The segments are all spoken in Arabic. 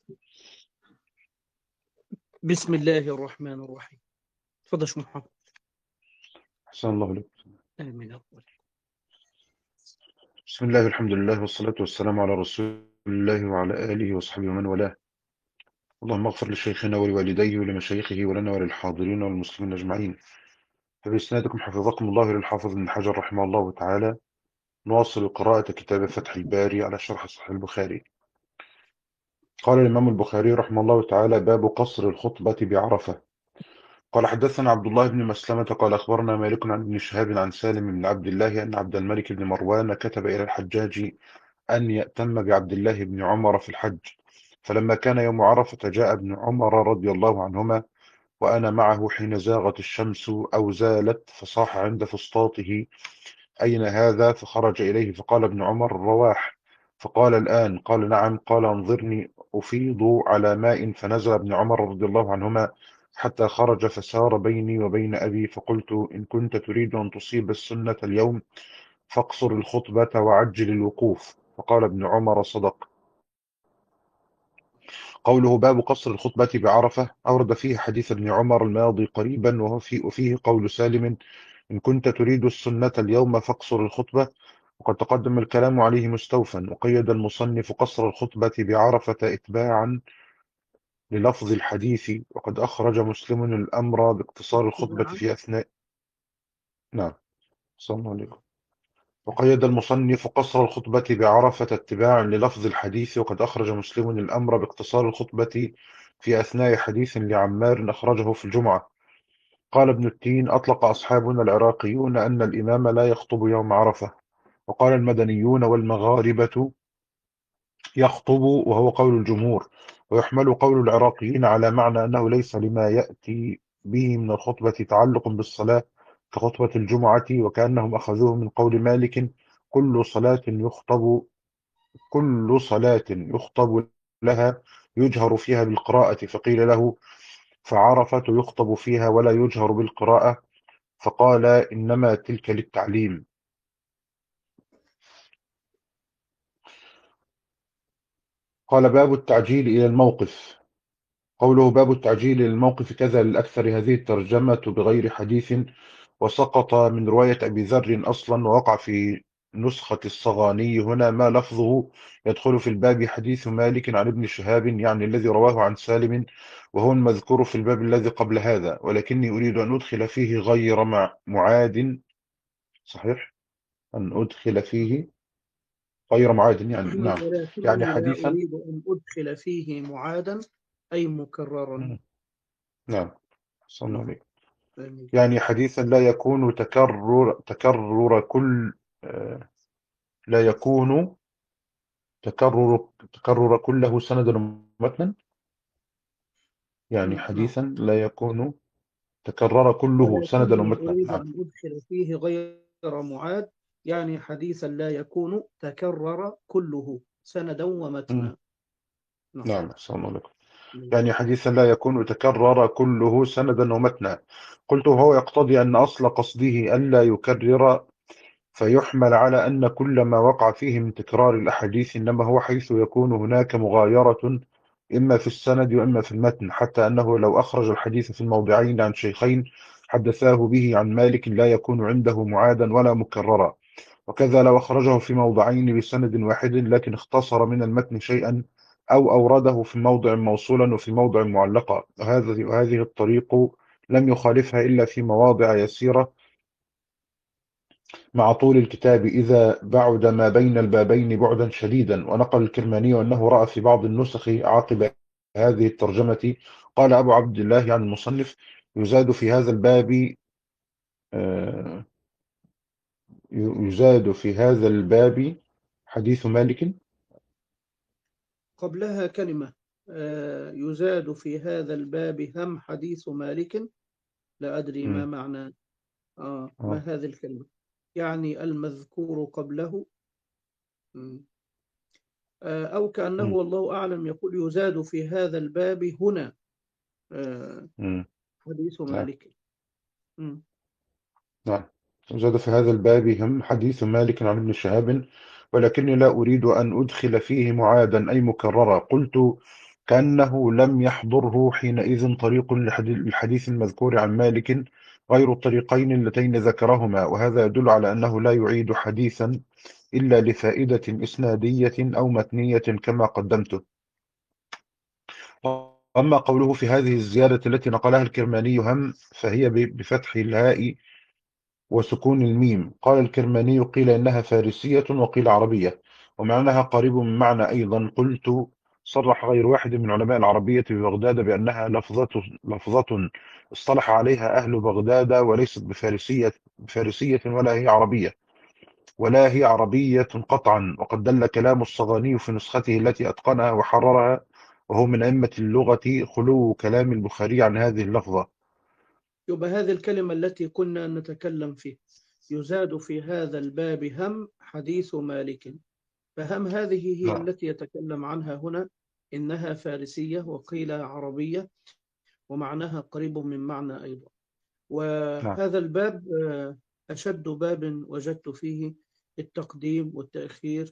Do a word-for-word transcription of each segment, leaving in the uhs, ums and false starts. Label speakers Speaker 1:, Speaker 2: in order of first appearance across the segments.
Speaker 1: بسم الله الرحمن الرحيم. تفضل يا شيخ محمد.
Speaker 2: أحسن الله عليك.
Speaker 1: آمين يا رب.
Speaker 2: بسم الله والحمد لله والصلاة والسلام على رسول الله وعلى آله وصحبه ومن والاه. اللهم اغفر لشيخنا ولوالديه ولمشايخه ولنا وللحاضرين والمسلمين أجمعين. فبإسنادكم حفظكم الله للحافظ ابن حجر رحمه الله تعالى. نواصل قراءة كتاب فتح الباري على شرح صحيح البخاري. قال الإمام البخاري رحمه الله تعالى: باب قصر الخطبة بعرفة. قال: حدثنا عبد الله بن مسلمة قال أخبرنا مالك عن ابن شهاب عن سالم بن عبد الله أن عبد الملك بن مروان كتب إلى الحجاج أن يأتم بعبد الله بن عمر في الحج. فلما كان يوم عرفة جاء ابن عمر رضي الله عنهما وأنا معه حين زاغت الشمس أو زالت، فصاح عند فسطاطه: أين هذا؟ فخرج إليه فقال ابن عمر: الرواح. فقال: الآن؟ قال: نعم. قال: انظرني أفيض على ماء. فنزل ابن عمر رضي الله عنهما حتى خرج فسار بيني وبين أبي، فقلت: إن كنت تريد أن تصيب السنة اليوم فاقصر الخطبة وعجل الوقوف. فقال ابن عمر: صدق. قوله باب قصر الخطبة بعرفة أورد فيه حديث ابن عمر الماضي قريبا، وهو في وفيه قول سالم: إن كنت تريد السنة اليوم فاقصر الخطبة. وقد تقدم الكلام عليه مستوفا. وقيد المصنف قصر الخطبة بعرفة إتباعا للفظ الحديث. وقد أخرج مسلم الأمر باقتصار الخطبة
Speaker 1: نعم.
Speaker 2: في أثناء. نعم. صلى الله عليكم. وقيد المصنف قصر الخطبة بعرفة اتباعا للفظ الحديث. وقد أخرج مسلم الأمر باقتصار الخطبة في أثناء حديث لعمار أخرجه في الجمعة. قال ابن التين: أطلق أصحابنا العراقيون أن الإمام لا يخطب يوم عرفة، وقال المدنيون والمغاربة يخطب، وهو قول الجمهور. ويحمل قول العراقيين على معنى أنه ليس لما يأتي به من الخطبة تعلق بالصلاة كخطبة الجمعة، وكأنهم أخذوه من قول مالك: كل صلاة يخطب كل صلاة يخطب لها يجهر فيها بالقراءة. فقيل له: فعرفة يخطب فيها ولا يجهر بالقراءة؟ فقال: إنما تلك للتعليم. قال: باب التعجيل إلى الموقف. قوله باب التعجيل إلى الموقف كذا للأكثر هذه الترجمة بغير حديث، وسقط من رواية أبي ذر أصلا، ووقع في نسخة الصغاني هنا ما لفظه يدخل في الباب حديث مالك عن ابن شهاب، يعني الذي رواه عن سالم، وهو المذكور في الباب الذي قبل هذا، ولكني أريد أن أدخل فيه غير مع معاد. صحيح، أن أدخل فيه غير معاد، يعني نعم، يعني
Speaker 1: ولكني لا
Speaker 2: حديثا.
Speaker 1: أريد أن أدخل فيه معادا أي مكررا.
Speaker 2: مم. نعم. صلى الله
Speaker 1: نعم.
Speaker 2: عليه.
Speaker 1: آمين.
Speaker 2: يعني حديثا لا يكون تكرر تكرر كل آه، لا يكون تكرر تكرر كله سندا ومتنا. يعني
Speaker 1: م- نعم.
Speaker 2: حديثا لا يكون تكرر كله سندا
Speaker 1: ولكني
Speaker 2: ومتنا.
Speaker 1: أريد
Speaker 2: نعم.
Speaker 1: أن أدخل فيه غير معاد، يعني حديثا لا يكون تكرر كله سندا
Speaker 2: مم.
Speaker 1: ومتنا. نعم.
Speaker 2: نعم. صلى الله عليه وسلم. يعني حديثا لا يكون تكرر كله سندا ومتنا. قلت: وهو يقتضي أن أصل قصده ألا يكرر، فيحمل على أن كل ما وقع فيه من تكرار الأحاديث إنما هو حيث يكون هناك مغايرة إما في السند وإما في المتن، حتى أنه لو أخرج الحديث في الموضعين عن شيخين حدثاه به عن مالك لا يكون عنده معادا ولا مكررا. وكذا لو أخرجه في موضعين بسند واحد لكن اختصر من المتن شيئا، أو أورده في موضع موصولا وفي موضع معلقا، وهذه وهذه الطريق لم يخالفها إلا في مواضع يسيرة مع طول الكتاب إذا بعد ما بين البابين بعدا شديدا. ونقل الكرماني أنه رأى في بعض النسخ عقب هذه الترجمة، قال أبو عبد الله عن المصنف: يزاد في هذا الباب آه، يزاد في هذا الباب حديث مالك.
Speaker 1: قبلها كلمة آه، يزاد في هذا الباب هم حديث مالك. لا أدري ما
Speaker 2: مم.
Speaker 1: معنى آه ما
Speaker 2: آه.
Speaker 1: هذه الكلمة. يعني المذكور قبله. مم. آه أو كأنه
Speaker 2: مم.
Speaker 1: والله أعلم يقول يزاد في هذا الباب هنا آه
Speaker 2: مم.
Speaker 1: حديث
Speaker 2: نعم.
Speaker 1: مالك. مم.
Speaker 2: نعم. يزاد في هذا الباب هم حديث مالك عن ابن شهاب، ولكني لا أريد أن أدخل فيه معادا أي مكررا. قلت: كأنه لم يحضره حينئذ طريق للحديث المذكور عن مالك غير الطريقين اللتين ذكرهما، وهذا يدل على أنه لا يعيد حديثا إلا لفائدة إسنادية أو متنية كما قدمته. أما قوله في هذه الزيادة التي نقلها الكرماني هم فهي بفتح الهاء وسكون الميم. قال الكرماني قيل إنها فارسية وقيل عربية، ومعناها قريب من معنى أيضا. قلت صرح غير واحد من علماء العربية ببغداد بأنها لفظة, لفظة اصطلح عليها أهل بغداد وليست بفارسية, بفارسية ولا هي عربية ولا هي عربية قطعا. وقد دل كلام الصغاني في نسخته التي أتقنها وحررها، وهو من أئمة اللغة، خلو كلام البخاري عن هذه اللفظة.
Speaker 1: يبقى هذه الكلمة التي كنا نتكلم فيه يزاد في هذا الباب هم حديث مالك، فهم هذه هي
Speaker 2: نعم
Speaker 1: التي يتكلم عنها هنا، إنها فارسية وقيل عربية، ومعناها قريب من معنى أيضا.
Speaker 2: نعم
Speaker 1: وهذا الباب آه، أشد باب وجدت فيه التقديم والتأخير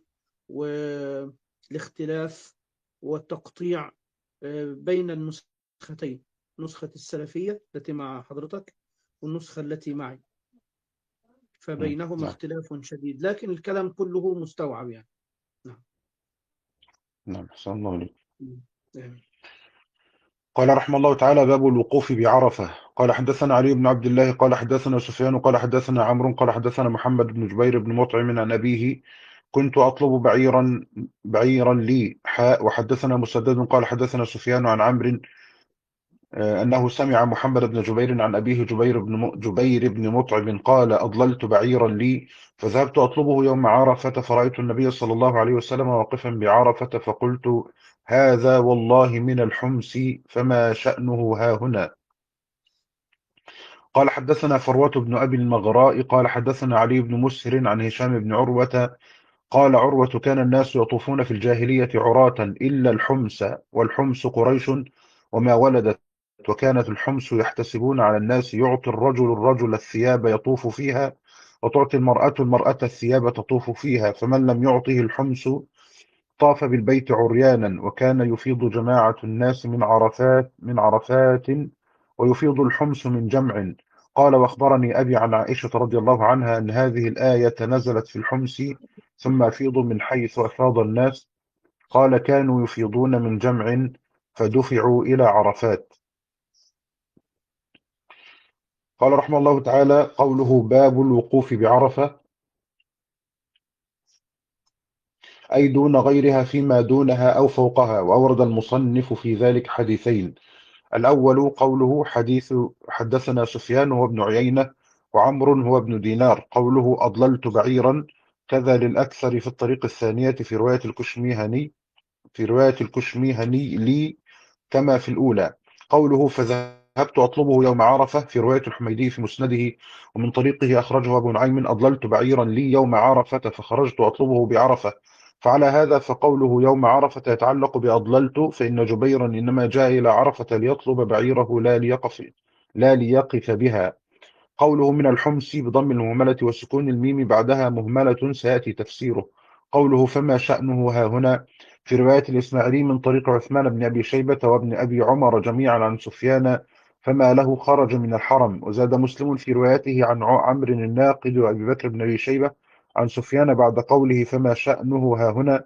Speaker 1: والاختلاف والتقطيع آه، بين النسختين، نسخة السلفية التي مع حضرتك والنسخة التي معي، فبينهما
Speaker 2: نعم
Speaker 1: اختلاف شديد، لكن الكلام كله مستوعب يعني. نعم.
Speaker 2: نعم أحسن الله عليك.
Speaker 1: نعم.
Speaker 2: قال رحمه الله تعالى: باب الوقوف بعرفة. قال حدثنا علي بن عبد الله قال حدثنا سفيان قال حدثنا عمرو قال حدثنا محمد بن جبير بن مطعم عن أبيه: كنت أطلب بعيرا بعيرا لي حاء. وحدثنا مسدد قال حدثنا سفيان عن عمرو آه، أنه سمع محمد بن جبير عن أبيه جبير بن م- جبير بن مطعم قال: أضللت بعيرا لي فذهبت أطلبه يوم عرفة، فرأيت النبي صلى الله عليه وسلم واقفا بعرفة، فقلت: هذا والله من الحمص، فما شأنه ها هنا؟ قال حدثنا فروة بن أبي المغراء قال حدثنا علي بن مسهر عن هشام بن عروة قال عروة: كان الناس يطوفون في الجاهلية عراة إلا الحمص، والحمص قريش وما ولدت. وكانت الحمص يحتسبون على الناس: يعطي الرجل الرجل الثياب يطوف فيها، وتعطي المرأة المرأة الثياب تطوف فيها، فمن لم يعطه الحمص طاف بالبيت عريانا. وكان يفيض جماعة الناس من عرفات من عرفات ويفيض الحمص من جمع. قال: واخبرني أبي عن عائشة رضي الله عنها أن هذه الآية نزلت في الحمص: ثم أفيضوا من حيث أفاض الناس. قال: كانوا يفيضون من جمع فدفعوا إلى عرفات. قال رحمه الله تعالى: قوله باب الوقوف بعرفة، أي دون غيرها فيما دونها أو فوقها. وأورد المصنف في ذلك حديثين: الأول قوله حديث حدثنا سفيان هو ابن عيينة وعمر هو ابن دينار، قوله أضللت بعيرا كذا للأكثر في الطريق الثانية في رواية الكشميهني في رواية الكشميهني لي كما في الأولى. قوله فذهبت أطلبه يوم عرفة في رواية الحميدي في مسنده ومن طريقه أخرجه أبو نعيم: أضللت بعيرا لي يوم عرفة فخرجت أطلبه بعرفة. فعلى هذا فقوله يوم عرفة يتعلق بأضللت، فإن جبيرا إنما جاء إلى عرفة ليطلب بعيره لا ليقف لا ليقف بها. قوله من الحمص بضم المهملة وسكون الميم بعدها مهملة سيأتي تفسيره. قوله فما شأنه ها هنا في رواية الإسماعيلي من طريق عثمان بن أبي شيبة وابن أبي عمر جميعا عن سفيان: فما له خرج من الحرم. وزاد مسلم في روايته عن عمرو الناقد وأبي بكر بن أبي شيبة عن سفيان بعد قوله فما شأنه ها هنا: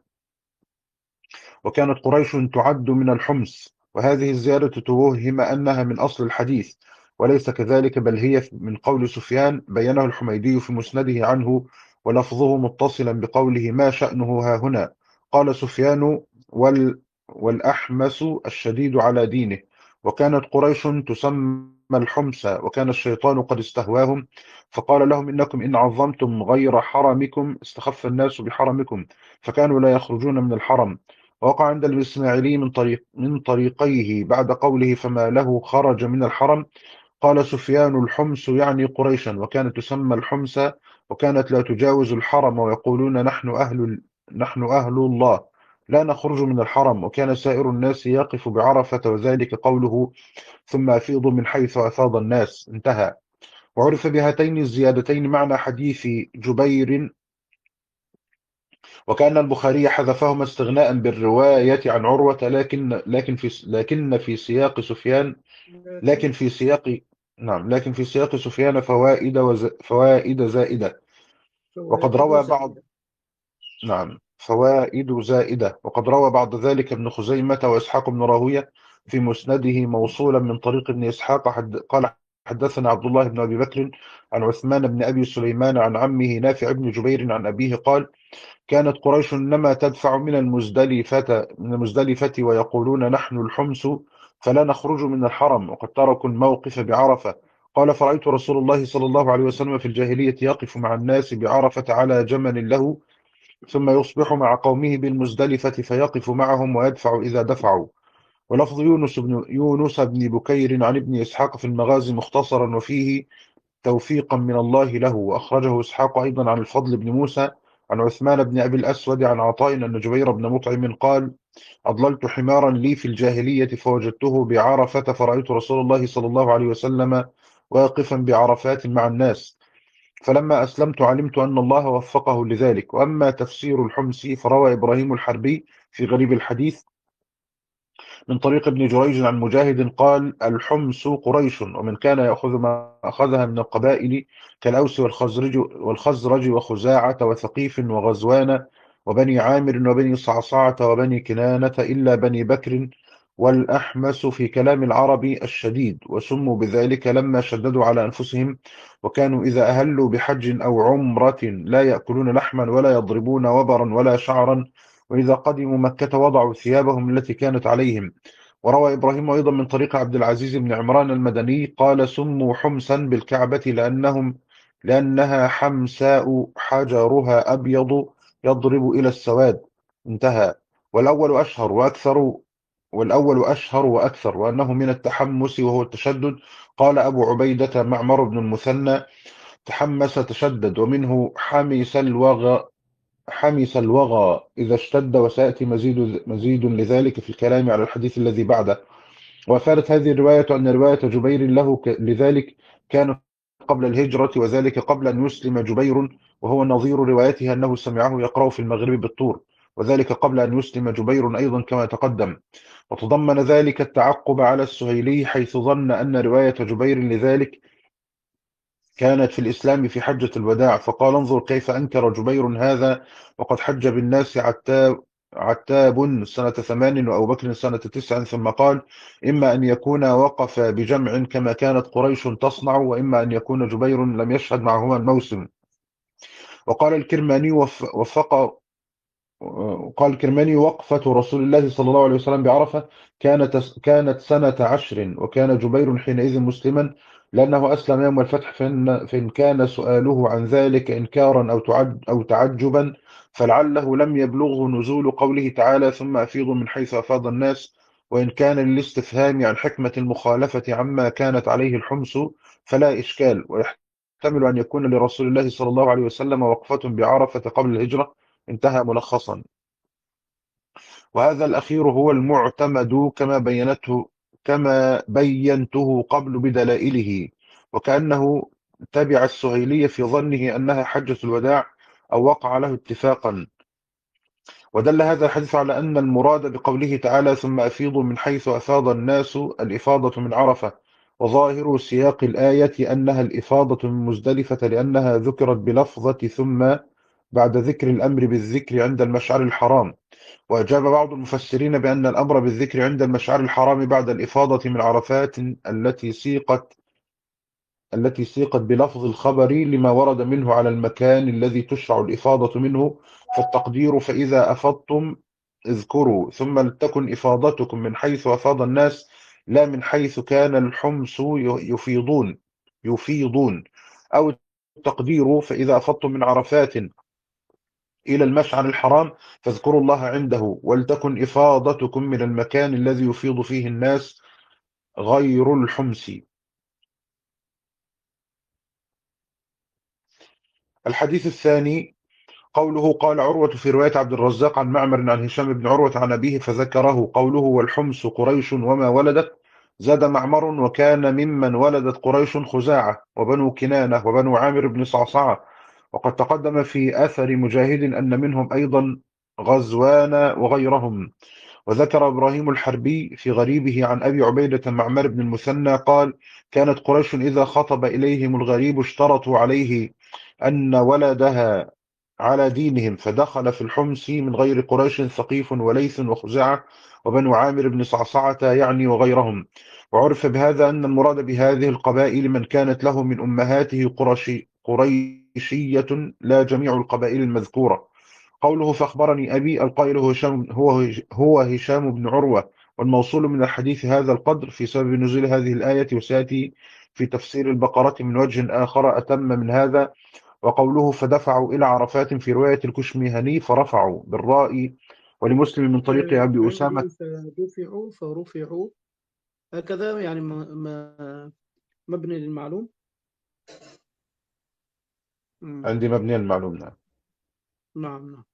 Speaker 2: وكانت قريش تعد من الحمص. وهذه الزيادة توهم أنها من أصل الحديث، وليس كذلك، بل هي من قول سفيان بينه الحميدي في مسنده عنه، ولفظه متصلا بقوله ما شأنه ها هنا. قال سفيان: وال والأحمس الشديد على دينه. وكانت قريش تسمى الحمص، وكان الشيطان قد استهواهم فقال لهم: إنكم إن عظمتم غير حرمكم استخف الناس بحرمكم، فكانوا لا يخرجون من الحرم. ووقع عند الإسماعيلي من طريق من طريقيه بعد قوله فما له خرج من الحرم. قال سفيان: الحمص يعني قريشا، وكانت تسمى الحمص، وكانت لا تجاوز الحرم، ويقولون نحن أهل نحن أهل الله لا نخرج من الحرم. وكان سائر الناس يقف بعرفة، وذلك قوله ثم أفيضوا من حيث أفاض الناس. انتهى. وعرف بهاتين الزيادتين معنى حديث جبير وكأن البخاري حذفهما استغناء بالرواية عن عروة، لكن لكن في لكن في سياق سفيان
Speaker 1: لكن
Speaker 2: لكن في سياق نعم لكن في سياق سفيان فوائد وز... فوائد زائدة. وقد
Speaker 1: فوائد
Speaker 2: روى بعض
Speaker 1: زائدة.
Speaker 2: نعم فوائد زائدة وقد روى بعد ذلك ابن خزيمة وإسحاق بن راهوية في مسنده موصولا من طريق ابن إسحاق حد... قال حدثنا عبد الله بن أبي بكر عن عثمان بن أبي سليمان عن عمه نافع بن جبير عن أبيه قال: كانت قريش إنما تدفع من المزدلفة من المزدلفة ويقولون نحن الحمس فلا نخرج من الحرم، وقد تركوا الموقف بعرفة. قال: فرأيت رسول الله صلى الله عليه وسلم في الجاهلية يقف مع الناس بعرفة على جمل له، ثم يصبح مع قومه بالمزدلفة فيقف معهم ويدفع إذا دفعوا. ولفظ يونس بن يونس بن بكير عن ابن إسحاق في المغازي مختصرا وفيه توفيقا من الله له. وأخرجه إسحاق أيضا عن الفضل بن موسى عن عثمان بن أبي الأسود عن عطاء أن جبير بن مطعم قال: أضللت حمارا لي في الجاهلية فوجدته بعرفة، فرأيت رسول الله صلى الله عليه وسلم واقفا بعرفات مع الناس، فلما أسلمت علمت أن الله وفقه لذلك. وأما تفسير الحمص فروى إبراهيم الحربي في غريب الحديث من طريق ابن جريج عن مجاهد قال: الحمص قريش، ومن كان يأخذ ما أخذها من القبائل كالأوس والخزرج والخزرج وخزاعة وثقيف وغزوان وبني عامر وبني صعصعة وبني كنانة إلا بني بكر والأحمس في كلام العرب الشديد، وسموا بذلك لما شددوا على أنفسهم، وكانوا إذا أهلوا بحج أو عمرة لا يأكلون لحما ولا يضربون وبرا ولا شعرا، وإذا قدموا مكة وضعوا ثيابهم التي كانت عليهم. وروى إبراهيم أيضا من طريق عبد العزيز بن عمران المدني قال: سموا حمسا بالكعبة لأنهم لأنها حمساء حجرها أبيض يضرب إلى السواد. انتهى. والأول أشهر وأكثر والأول أشهر وأكثر وأنه من التحمس وهو التشدد. قال أبو عبيدة معمر بن المثنى: تحمس تشدد. ومنه حمس الوغى حمس الوغى إذا اشتد، وسيأتي مزيد مزيد لذلك في الكلام على الحديث الذي بعده. وأفادت هذه الرواية أن رواية جبير له ك- لذلك كان قبل الهجرة، وذلك قبل أن يسلم جبير، وهو نظير روايته أنه سمعه يقرأ في المغرب بالطور، وذلك قبل أن يسلم جبير أيضا كما تقدم. وتضمن ذلك التعقب على السهيلي حيث ظن أن رواية جبير لذلك كانت في الإسلام في حجة الوداع، فقال: انظر كيف أنكر جبير هذا وقد حج بالناس عتاب عتاب سنة ثمان وأبو بكر سنة تسع، ثم قال: إما أن يكون وقف بجمع كما كانت قريش تصنع، وإما أن يكون جبير لم يشهد معهما الموسم. وقال الكرماني وف- وفق وقال الكرماني: وقفة رسول الله صلى الله عليه وسلم بعرفة كانت كانت سنة عشر، وكان جبير حينئذ مسلما لأنه أسلم يوم الفتح، فإن, فإن كان سؤاله عن ذلك إنكارا أو تعج أو تعجبا فلعله لم يبلغه نزول قوله تعالى: ثم أفيضوا من حيث أفاض الناس. وإن كان للاستفهام عن حكمة المخالفة عما كانت عليه الحمص فلا إشكال، ويحتمل أن يكون لرسول الله صلى الله عليه وسلم وقفة بعرفة قبل الهجرة. انتهى ملخصا. وهذا الأخير هو المعتمد كما بينته كما بينته قبل بدلائله، وكأنه تبع السهيلية في ظنه أنها حجة الوداع أو وقع له اتفاقا. ودل هذا الحديث على أن المراد بقوله تعالى: ثم أفيضوا من حيث أفاض الناس الإفاضة من عرفة، وظاهر سياق الآية أنها الإفاضة من مزدلفة لأنها ذكرت بلفظة ثم بعد ذكر الأمر بالذكر عند المشعر الحرام. وأجاب بعض المفسرين بأن الأمر بالذكر عند المشعر الحرام بعد الإفاضة من عرفات التي سيقت التي سيقت بلفظ الخبر لما ورد منه على المكان الذي تشرع الإفاضة منه، فالتقدير: فإذا أفضتم اذكروا، ثم لتكن إفاضتكم من حيث أفاض الناس لا من حيث كان الحمص يفيضون يفيضون أو التقدير: فإذا أفضتم من عرفات إلى المشعر الحرام فاذكروا الله عنده، ولتكن إفاضتكم من المكان الذي يفيض فيه الناس غير الحمص. الحديث الثاني قوله: قال عروة في رواية عبد الرزاق عن معمر عن هشام بن عروة عن أبيه فذكره قوله: والحمص قريش وما ولدت. زاد معمر: وكان ممن ولدت قريش خزاعة وبنو كنانة وبنو عامر بن صعصعة وقد تقدم في أثر مجاهد أن منهم أيضا غزوان وغيرهم. وذكر إبراهيم الحربي في غريبه عن أبي عبيدة معمر بن المثنى قال: كانت قريش إذا خطب إليهم الغريب اشترطوا عليه أن ولدها على دينهم، فدخل في الحمص من غير قريش ثقيف وليث وخزاعة وبنو عامر بن صعصعة يعني وغيرهم. وعرف بهذا أن المراد بهذه القبائل من كانت له من أمهاته قرشي قريشية، لا جميع القبائل المذكورة. قوله فأخبرني أبي، القائل هو هشام, هو هو هشام بن عروة، والموصول من الحديث هذا القدر في سبب نزول هذه الآية، وسيأتي في تفسير البقرة من وجه آخر أتم من هذا. وقوله فدفعوا إلى عرفات في رواية الكشميهني فرفعوا بالراء، ولمسلم من طريق
Speaker 1: آه،
Speaker 2: أبي أسامة.
Speaker 1: عندي فدفعوا فرفعوا، هكذا يعني ما ما- مبني للمعلوم. مم.
Speaker 2: عندي مبني المعلوم. نعم.
Speaker 1: نعم نعم.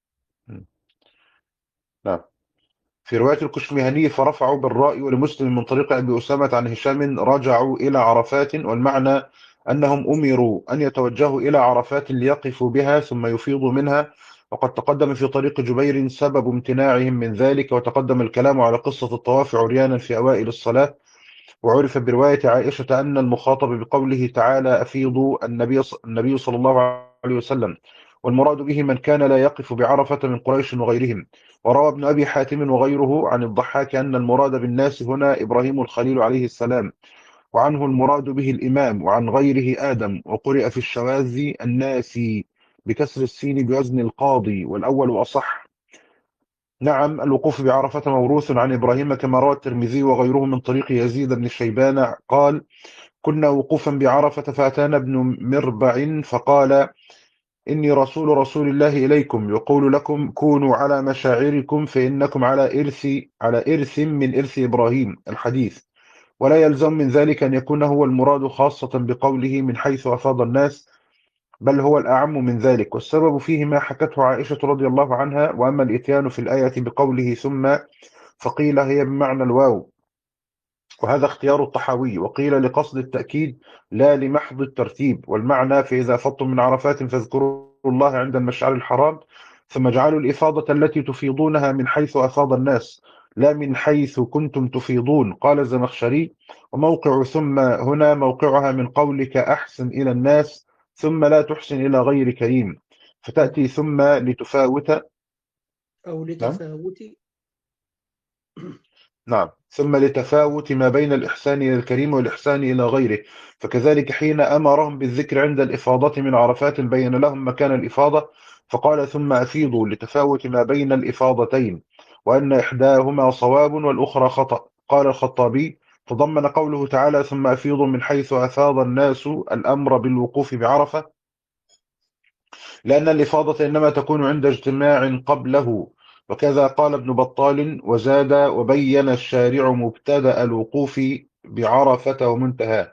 Speaker 2: نعم. في رواية الكشميهني فرفعوا بالراء، ولمسلم من طريق أبي أسامة عن هشام رجعوا إلى عرفات، والمعنى أنهم أمروا أن يتوجهوا إلى عرفات ليقفوا بها ثم يفيضوا منها. وقد تقدم في طريق جبير سبب امتناعهم من ذلك، وتقدم الكلام على قصة الطواف عريانا في أوائل الصلاة. وعرف برواية عائشة أن المخاطب بقوله تعالى أفيضوا النبي النبي صلى الله عليه وسلم، والمراد به من كان لا يقف بعرفة من قريش وغيرهم. وروى ابن أبي حاتم وغيره عن الضحاك أن المراد بالناس هنا إبراهيم الخليل عليه السلام، وعنه المراد به الإمام، وعن غيره آدم. وقرئ في الشواذ الناسي بكسر السين بوزن القاضي، والأول أصح. نعم، الوقوف بعرفة موروث عن إبراهيم كما روى الترمذي وغيره من طريق يزيد بن شيبان قال: كنا وقوفا بعرفة فأتانا ابن مربع فقال: إني رسول رسول الله إليكم يقول لكم كونوا على مشاعركم فإنكم على إرث على إرث من إرث إبراهيم. الحديث. ولا يلزم من ذلك أن يكون هو المراد خاصة بقوله من حيث أفاض الناس، بل هو الأعم من ذلك. والسبب فيه ما حكته عائشة رضي الله عنها. وأما الإتيان في الآية بقوله ثم، فقيل هي بمعنى الواو، وهذا اختيار الطحاوي، وقيل لقصد التأكيد لا لمحض الترتيب. والمعنى فإذا أفضتم من عرفات فاذكروا الله عند المشعر الحرام، ثم اجعلوا الإفاضة التي تفيضونها من حيث أفاض الناس، لا من حيث كنتم تفيضون. قال الزمخشري: وموقع ثم هنا موقعها من قولك أحسن إلى الناس ثم لا تحسن إلى غير كريم، فتأتي ثم لتفاوت.
Speaker 1: أو
Speaker 2: نعم.
Speaker 1: لتفاوت.
Speaker 2: نعم، ثم لتفاوت ما بين الإحسان إلى الكريم والإحسان إلى غيره. فكذلك حين أمرهم بالذكر عند الإفاضة من عرفات بين لهم مكان الإفاضة، فقال ثم أفيضوا لتفاوت ما بين الإفاضتين، وأن إحداهما صواب والأخرى خطأ. قال الخطابي: تضمن قوله تعالى ثم أفيضوا من حيث أفاض الناس الأمر بالوقوف بعرفة، لأن الإفاضة إنما تكون عند اجتماع قبله. وكذا قال ابن بطال وزاد: وبين الشارع مبتدأ الوقوف بعرفة ومنتهاه.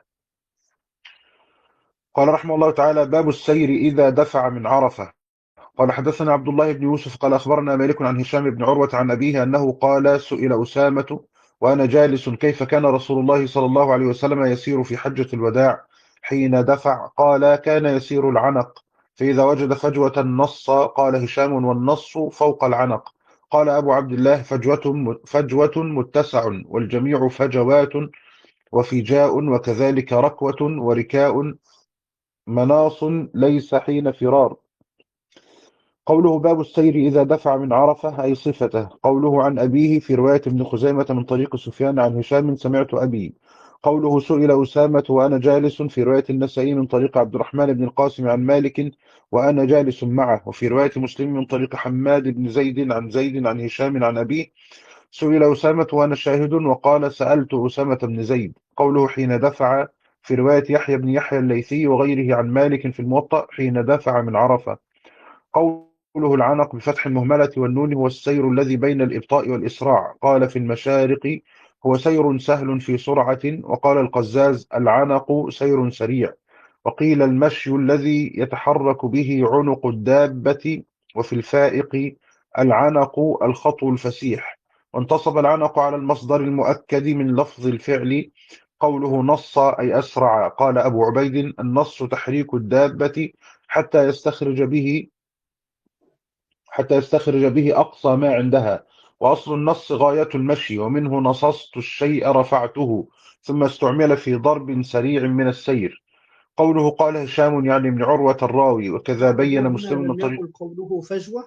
Speaker 2: قال رحمه الله تعالى: باب السير إذا دفع من عرفة. قال حدثنا عبد الله بن يوسف قال أخبرنا مالك عن هشام بن عروة عن أبيه أنه قال: سئل أسامة وأنا جالس كيف كان رسول الله صلى الله عليه وسلم يسير في حجة الوداع حين دفع؟ قال: كان يسير العنق، فإذا وجد فجوة نص. قال هشام: والنص فوق العنق. قال أبو عبد الله: فجوة فجوة متسع، والجميع فجوات وفجاء، وكذلك ركوة وركاء، مناص ليس حين فرار. قوله باب السير إذا دفع من عرفة أي صفته. قوله عن أبيه في رواية ابن خزيمة من طريق سفيان عن هشام سمعت أبي. قوله سئل أسامة وأنا جالس في رواية النسائي من طريق عبد الرحمن بن القاسم عن مالك وأنا جالس معه. وفي رواية مسلم من طريق حماد بن زيد عن زيد عن هشام عن أبيه: سئل أسامة وأنا شاهد وقال: سألت أسامة بن زيد. قوله حين دفع في رواية يحيى بن يحيى الليثي وغيره عن مالك في الموطأ: حين دفع من عرفة. قوله العنق بفتح المهملة والنون هو السير الذي بين الإبطاء والإسراع. قال في المشارق: هو سير سهل في سرعة. وقال القزاز: العنق سير سريع. وقيل المشي الذي يتحرك به عنق الدابة. وفي الفائق: العنق الخطو الفسيح. وانتصب العنق على المصدر المؤكد من لفظ الفعل. قوله نص أي أسرع. قال أبو عبيد: النص تحريك الدابة حتى يستخرج به حتى يستخرج به أقصى ما عندها. وأصل النص غاية المشي، ومنه نصصت الشيء رفعته، ثم استعمل في ضرب سريع من السير. قوله قال هشام يعني من عروة الراوي، وكذا بين
Speaker 1: هو هنا
Speaker 2: مسلم من
Speaker 1: لم
Speaker 2: طريق.
Speaker 1: يقل قوله فجوة.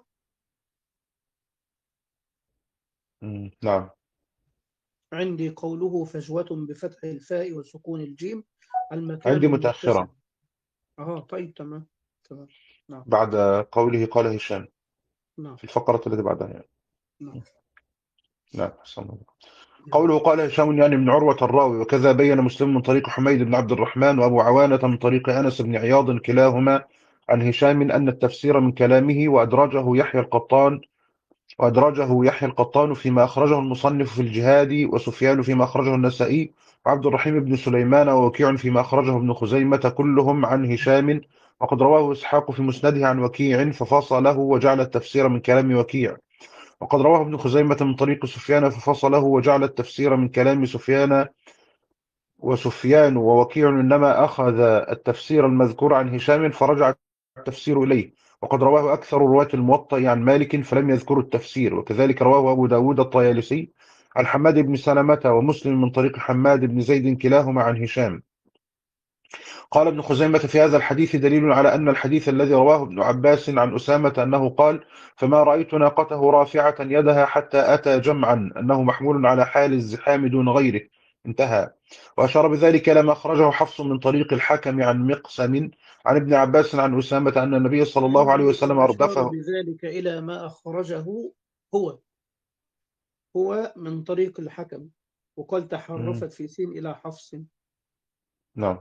Speaker 2: مم، نعم.
Speaker 1: عندي قوله فجوة بفتح الفاء وسكون الجيم، المكان
Speaker 2: عندي
Speaker 1: المتسع.
Speaker 2: متأخرة
Speaker 1: اه طيب، تمام تمام. نعم
Speaker 2: بعد قوله قال هشام
Speaker 1: نعم
Speaker 2: في الفقرة التي بعدها يعني.
Speaker 1: نعم.
Speaker 2: نعم، أحسن الله. قوله قال هشام يعني من عروة الراوي، وكذا بين مسلم من طريق حميد بن عبد الرحمن وأبو عوانة من طريق أنس بن عياض كلاهما عن هشام أن التفسير من كلامه، وأدرجه يحيى القطان وأدرجه يحيى القطان فيما أخرجه المصنف في الجهاد، وسفيان فيما أخرجه النسائي، وعبد الرحيم بن سليمان ووكيع فيما أخرجه ابن خزيمة، كلهم عن هشام. وقد رواه إسحاق في مسنده عن وكيع ففصله وجعل التفسير من كلام وكيع. وقد رواه ابن خزيمة من طريق سفيان ففصله وجعل التفسير من كلام سفيان. وسفيان ووكيع إنما أخذ التفسير المذكور عن هشام فرجع التفسير إليه. وقد رواه أكثر رواة الموطأ عن مالك فلم يذكروا التفسير. وكذلك رواه أبو داود الطيالسي عن حماد بن سلمة ومسلم من طريق حماد بن زيد كلاهما عن هشام. قال ابن خزيمة في هذا الحديث دليل على أن الحديث الذي رواه ابن عباس عن أسامة أنه قال: فما رأيت ناقته رافعة يدها حتى أتى جمعا، أنه محمول على حال الزحام دون غيره. انتهى. وأشار بذلك لما أخرجه حفص من طريق الحكم عن مقسم عن ابن عباس عن أسامة أن النبي صلى الله عليه
Speaker 1: عندي
Speaker 2: وسلم
Speaker 1: وأشار
Speaker 2: أردفه.
Speaker 1: بذلك إلى ما أخرجه هو هو من طريق الحكم، وقال
Speaker 2: مم.
Speaker 1: تحرفت في سين إلى حفص.
Speaker 2: نعم،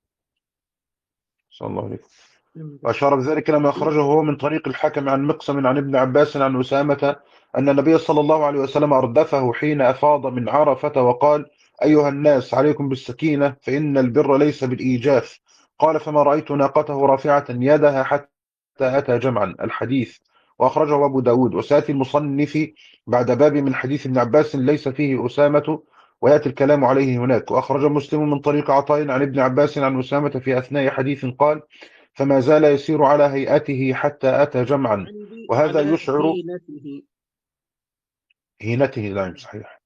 Speaker 2: صلى الله عليه وسلم.
Speaker 1: نعم.
Speaker 2: وأشار بذلك لما أخرجه هو من طريق الحكم عن مقسم عن ابن عباس عن أسامة أن النبي صلى الله عليه وسلم أردفه حين أفاض من عرفة وقال: أيها الناس عليكم بالسكينة، فإن البر ليس بالإيجاف. قال: فما رأيت ناقته رافعة يدها حتى أتى جمعا. الحديث. وأخرجه أبو داود. وسيأتي المصنف بعد باب من حديث ابن عباس ليس فيه أسامة، ويأتي الكلام عليه هناك. وأخرج مسلم من طريق عطاء عن ابن عباس عن أسامة في أثناء حديث قال: فما زال يسير على هيئته حتى أتى جمعا.
Speaker 1: عندي
Speaker 2: وهذا
Speaker 1: على
Speaker 2: يشعر.
Speaker 1: هينته.
Speaker 2: هينته، نعم صحيح.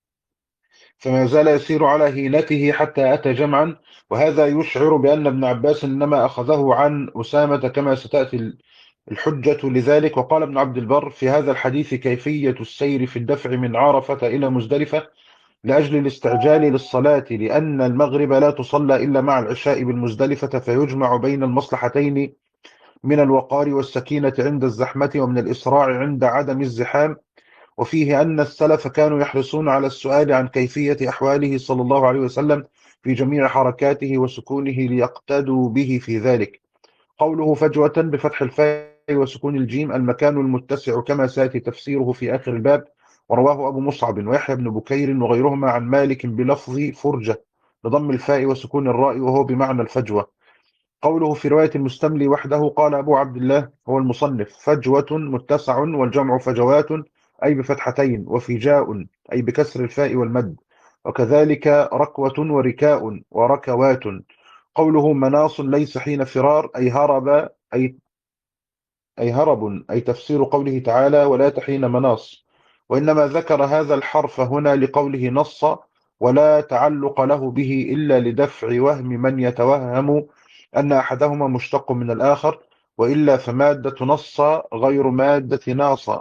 Speaker 2: فما زال يسير على هينته حتى أتى جمعا، وهذا يشعر بأن ابن عباس إنما أخذه عن أسامة كما ستأتي الحجة لذلك. وقال ابن عبد البر في هذا الحديث: كيفية السير في الدفع من عرفة إلى مزدلفة لأجل الاستعجال للصلاة، لأن المغرب لا تصلى إلا مع العشاء بالمزدلفة، فيجمع بين المصلحتين من الوقار والسكينة عند الزحمة، ومن الإسراع عند عدم الزحام. وفيه أن السلف كانوا يحرصون على السؤال عن كيفية أحواله صلى الله عليه وسلم في جميع حركاته وسكونه ليقتدوا به في ذلك. قوله فجوة بفتح الفاء وسكون الجيم المكان المتسع، كما سيأتي تفسيره في آخر الباب. ورواه أبو مصعب ويحيى بن بكير وغيرهما عن مالك بلفظ فرجة بضم الفاء وسكون الراء، وهو بمعنى الفجوة. قوله في رواية المستملي وحده قال أبو عبد الله هو المصنف: فجوة متسع، والجمع فجوات أي بفتحتين، وفجاء أي بكسر الفاء والمد، وكذلك ركوة وركاء وركوات. قوله مناص ليس حين فرار أي هرب أي أي هرب أي تفسير قوله تعالى: ولا تحين مناص. وإنما ذكر هذا الحرف هنا لقوله نص، ولا تعلق له به إلا لدفع وهم من يتوهم أن أحدهما مشتق من الآخر، وإلا فمادة نص غير مادة ناص.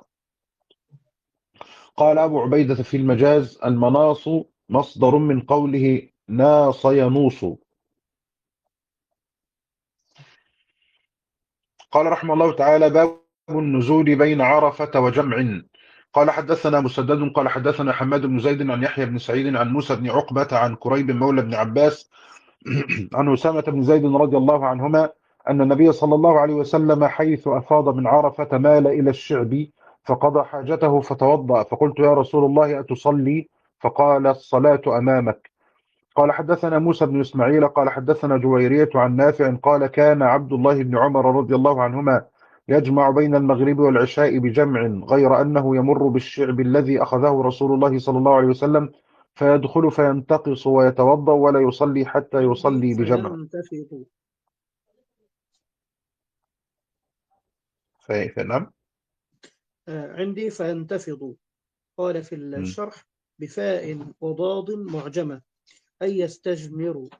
Speaker 2: قال أبو عبيدة في المجاز: المناص مصدر من قوله ناص ينوص. قال رحمه الله تعالى: باب النزول بين عرفة وجمع. قال حدثنا مسدد قال حدثنا حماد بن زيد عن يحيى بن سعيد عن موسى بن عقبة عن كريب مولى بن عباس عن أسامة بن زيد رضي الله عنهما أن النبي صلى الله عليه وسلم حيث أفاض من عرفة مال إلى الشعب فقضى حاجته فتوضأ، فقلت: يا رسول الله أتصلي؟ فقال: الصلاة أمامك. قال حدثنا موسى بن إسماعيل قال حدثنا جويرية عن نافع قال: كان عبد الله بن عمر رضي الله عنهما يجمع بين المغرب والعشاء بجمع، غير أنه يمر بالشعب الذي أخذه رسول الله صلى الله عليه وسلم، فيدخل فينتقص ويتوضأ ولا يصلي حتى
Speaker 1: عندي
Speaker 2: يصلي بجمع.
Speaker 1: فينتفض.
Speaker 2: فنعم.
Speaker 1: آه، عندي فينتفض. قال في الشرح بفاء وضاد معجمة أي يستجمر.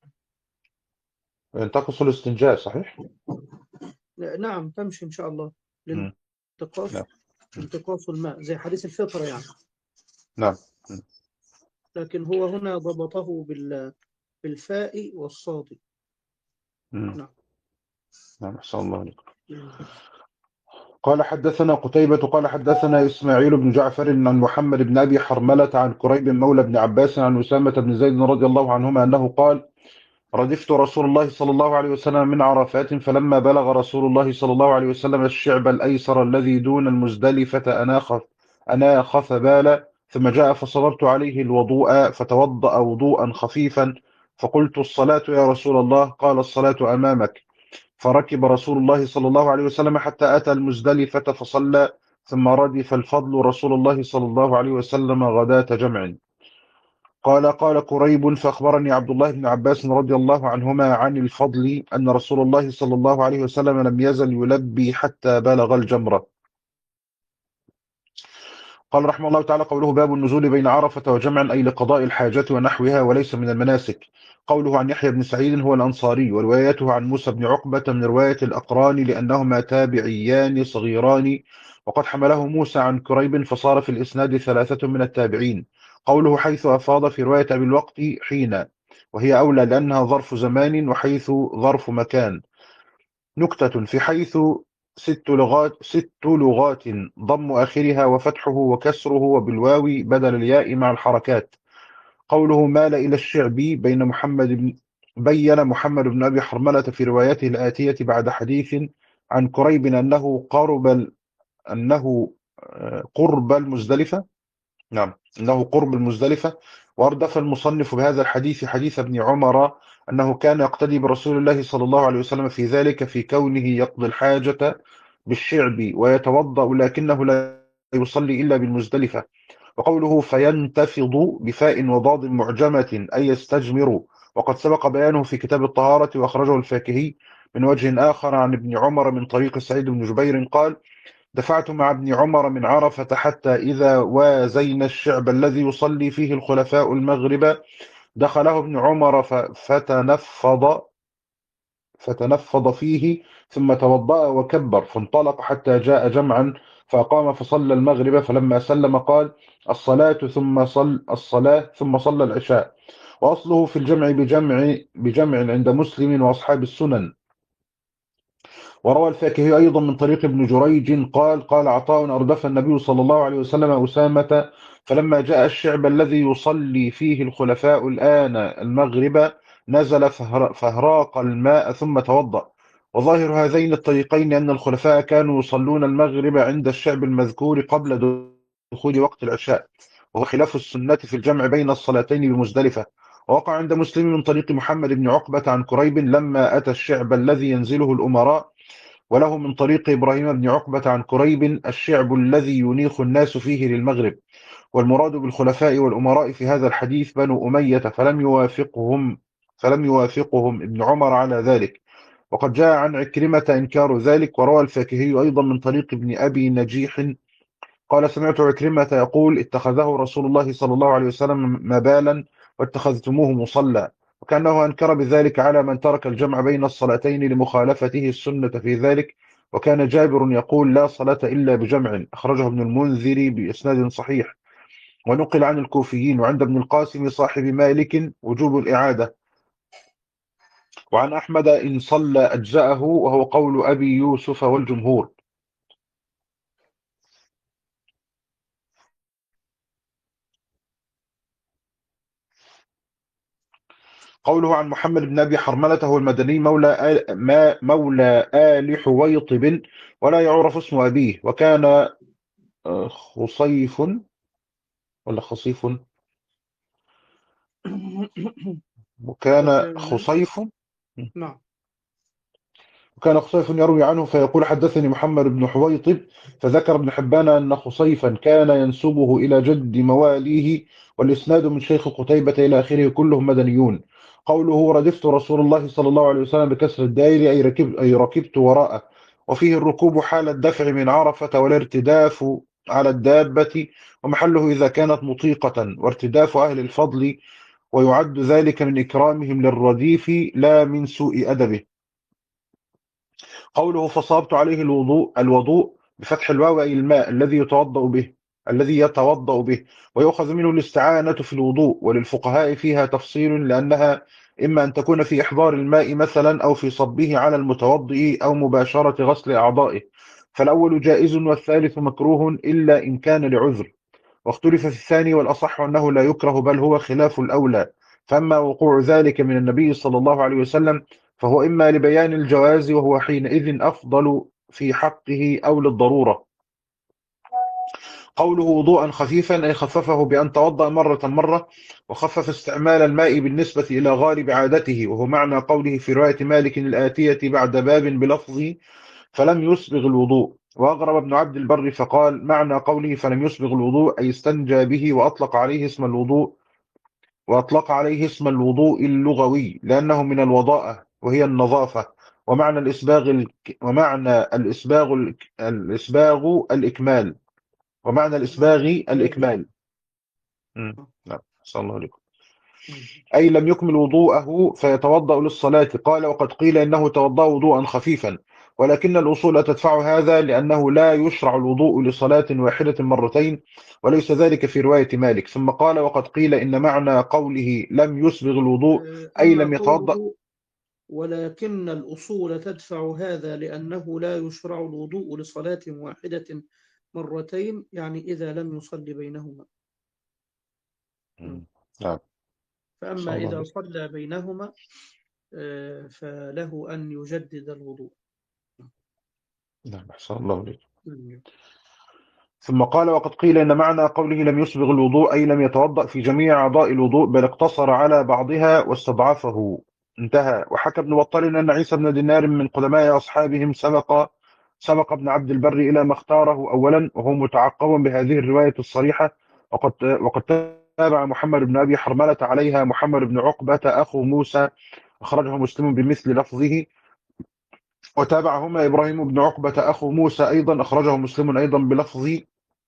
Speaker 2: ينتقص الاستنجاء صحيح؟
Speaker 1: نعم تمشي إن شاء الله.
Speaker 2: مم.
Speaker 1: الانتقاص،
Speaker 2: نعم. مم.
Speaker 1: انتقاص الماء زي حديث الفطرة يعني.
Speaker 2: نعم. مم.
Speaker 1: لكن هو هنا ضبطه بال- بالفاء والصاد.
Speaker 2: مم.
Speaker 1: نعم.
Speaker 2: نعم أحسن الله عليكم. قال حدثنا قتيبة قال حدثنا إسماعيل بن جعفر عن محمد بن أبي حرملة عن كريب مولى بن عباس عن أسامة بن زيد رضي الله عنهما أنه قال ردفت رسول الله صلى الله عليه وسلم من عرفات فلما بلغ رسول الله صلى الله عليه وسلم الشعب الأيسر الذي دون المزدلفة أناخ أناخ فبال ثم جاء فصببت عليه الوضوء فتوضأ وضوءا خفيفا فقلت الصلاة يا رسول الله قال الصلاة أمامك فركب رسول الله صلى الله عليه وسلم حتى أتى المزدلفة فصلى ثم ردف الفضل رسول الله صلى الله عليه وسلم غداة جمع. قال قال كريب فأخبرني عبد الله بن عباس رضي الله عنهما عن الفضل أن رسول الله صلى الله عليه وسلم لم يزل يلبي حتى بلغ الجمرة. قال رحمه الله تعالى قوله باب النزول بين عرفة وجمع أي لقضاء الحاجة ونحوها وليس من المناسك. قوله عن يحيى بن سعيد هو الأنصاري وروايته عن موسى بن عقبة من رواية الأقران لأنهما تابعيان صغيران وقد حمله موسى عن كريب فصار في الإسناد ثلاثة من التابعين. قوله حيث أفاض في رواية أبي الوقت حين وهي أولى لأنها ظرف زمان وحيث ظرف مكان. نكتة في حيث ست لغات ست لغات ضم آخرها وفتحه وكسره وبالواو بدل الياء مع الحركات. قوله مال إلى الشعب بين محمد بن بين محمد بن أبي حرملة في روايته الآتية بعد حديث عن كريب أنه قرب ال- أنه آه، قرب المزدلفة. نعم أنه قرب المزدلفة. وأردف المصنف بهذا الحديث حديث ابن عمر أنه كان يقتدي برسول الله صلى الله عليه وسلم في ذلك في كونه يقضي الحاجة بالشعب ويتوضأ لكنه لا يصلي إلا بالمزدلفة. وقوله فينتفض بفاء وضاد معجمة أي يستجمر وقد سبق بيانه في كتاب الطهارة وأخرجه الفاكهي من وجه آخر عن ابن عمر من طريق سعيد بن جبير قال دفعت مع ابن عمر من عرفة حتى إذا وازينا الشعب الذي يصلي فيه الخلفاء المغرب دخله ابن عمر ف- فتنفض فتنفض فيه ثم توضأ وكبر فانطلق حتى جاء جمعا فأقام فصلى المغرب فلما سلم قال الصلاة ثم صل الصلاة ثم صلى العشاء. وأصله في الجمع بجمع بجمع عند مسلم وأصحاب السنن. وروى الفاكهي أيضا من طريق ابن جريج قال قال عطاء أردف النبي صلى الله عليه وسلم أسامة فلما جاء الشعب الذي يصلي فيه الخلفاء الآن المغرب نزل فهر- فهراق الماء ثم توضأ. وظاهر هذين الطريقين أن الخلفاء كانوا يصلون المغرب عند الشعب المذكور قبل دخول وقت العشاء وهو خلاف السنة في الجمع بين الصلاتين بمزدلفة. ووقع عند مسلم من طريق محمد بن عقبة عن كريب لما أتى الشعب الذي ينزله الأمراء وله من طريق إبراهيم بن عقبة عن كريب الشعب الذي ينيخ الناس فيه للمغرب. والمراد بالخلفاء والأمراء في هذا الحديث بنو أمية فلم يوافقهم فلم يوافقهم ابن عمر على ذلك. وقد جاء عن عكرمة إنكار ذلك. وروى الفاكهي أيضا من طريق ابن أبي نجيح قال سمعت عكرمة يقول اتخذه رسول الله صلى الله عليه وسلم مبالا واتخذتموه مصلى وكأنه أنكر بذلك على من ترك الجمع بين الصلاتين لمخالفته السنة في ذلك. وكان جابر يقول لا صلاة إلا بجمع أخرجه ابن المنذر بإسناد صحيح. ونقل عن الكوفيين وعند ابن القاسم صاحب مالك وجوب الإعادة. وعن أحمد إن صلى أجزأه وهو قول أبي يوسف والجمهور. قوله عن محمد بن أبي حرملة هو المدني مولى آل ما مولى آل حويطب ولا يعرف اسم أبيه وكان آه، خصيف ولا خصيف وكان
Speaker 1: وكان
Speaker 2: خصيف
Speaker 1: نعم.
Speaker 2: وكان خصيف يروي عنه فيقول حدثني محمد بن حويطب فذكر ابن حبان أن خصيفا كان ينسبه إلى جد مواليه والإسناد من شيخ قتيبة إلى آخره كلهم مدنيون. قوله ردفت رسول الله صلى الله عليه وسلم بكسر الدائر أي ركبت, أي ركبت وراءه وفيه الركوب حال الدفع من عرفة والارتداف على الدابة ومحله إذا كانت مطيقة، وارتداف أهل الفضل، ويعد ذلك من إكرامهم للرديف لا من سوء أدبه. قوله فصابت عليه الوضوء الوضوء بفتح الواو أي الماء الذي يتوضأ به الذي يتوضأ به ويؤخذ منه الاستعانة في الوضوء، وللفقهاء فيها تفصيل، لأنها إما أن تكون في إحضار الماء مثلا أو في صبه على المتوضئ أو مباشرة غسل أعضائه، فالأول جائز والثالث مكروه إلا إن كان لعذر. واختلف في الثاني، والأصح أنه لا يكره بل هو خلاف الأولى. فأما وقوع ذلك من النبي صلى الله عليه وسلم فهو إما لبيان الجواز وهو حينئذ أفضل في حقه أو للضرورة. قوله وضوءا خفيفا أي خففه بأن توضأ مرة مرة، وخفف استعمال الماء بالنسبة إلى غالب عادته، وهو معنى قوله في رواية مالك الآتية بعد باب بلفظه فلم يسبغ الوضوء. وأغرب ابن عبد البر فقال معنى قوله فلم يسبغ الوضوء أي استنجى به وأطلق عليه اسم الوضوء وأطلق عليه اسم الوضوء اللغوي لأنه من الوضاءة وهي النظافة، ومعنى الإسباغ الك... ومعنى الإسباغ الك... الإسباغ الإكمال ومعنى الإسباغ الإكمال. مم. نعم صلى الله عليكم. أي لم يكمل وضوءه فيتوضأ للصلاة. قال وقد قيل إنه توضأ وضوءا خفيفا، ولكن الأصول تدفع هذا لأنه لا يشرع الوضوء لصلاة واحدة مرتين، وليس ذلك في رواية مالك. ثم قال وقد قيل إن معنى قوله لم يسبغ الوضوء أي
Speaker 1: أما
Speaker 2: لم يتوضأ
Speaker 1: قوله ولكن الأصول تدفع هذا لأنه لا يشرع الوضوء لصلاة واحدة مرتين، يعني إذا لم يصلي بينهما.
Speaker 2: نعم.
Speaker 1: فأما إذا صلى بينهما فله أن يجدد الوضوء.
Speaker 2: نعم أحسن الله عليك. ثم قال وقد قيل إن معنى قوله لم يسبغ الوضوء أي لم يتوضأ في جميع أعضاء الوضوء بل اقتصر على بعضها واستضعفه. انتهى. وحكى ابن بطال أن عيسى بن دينار من قدماء أصحابهم سبق سبق ابن عبد البر إلى ما اختاره أولا، وهو متعقب بهذه الرواية الصريحة. وقد وقد تابع محمد بن أبي حرملة عليها محمد بن عقبة أخو موسى، أخرجه مسلم بمثل لفظه. وتابعهما إبراهيم بن عقبة أخو موسى أيضا، أخرجه مسلم أيضا بلفظه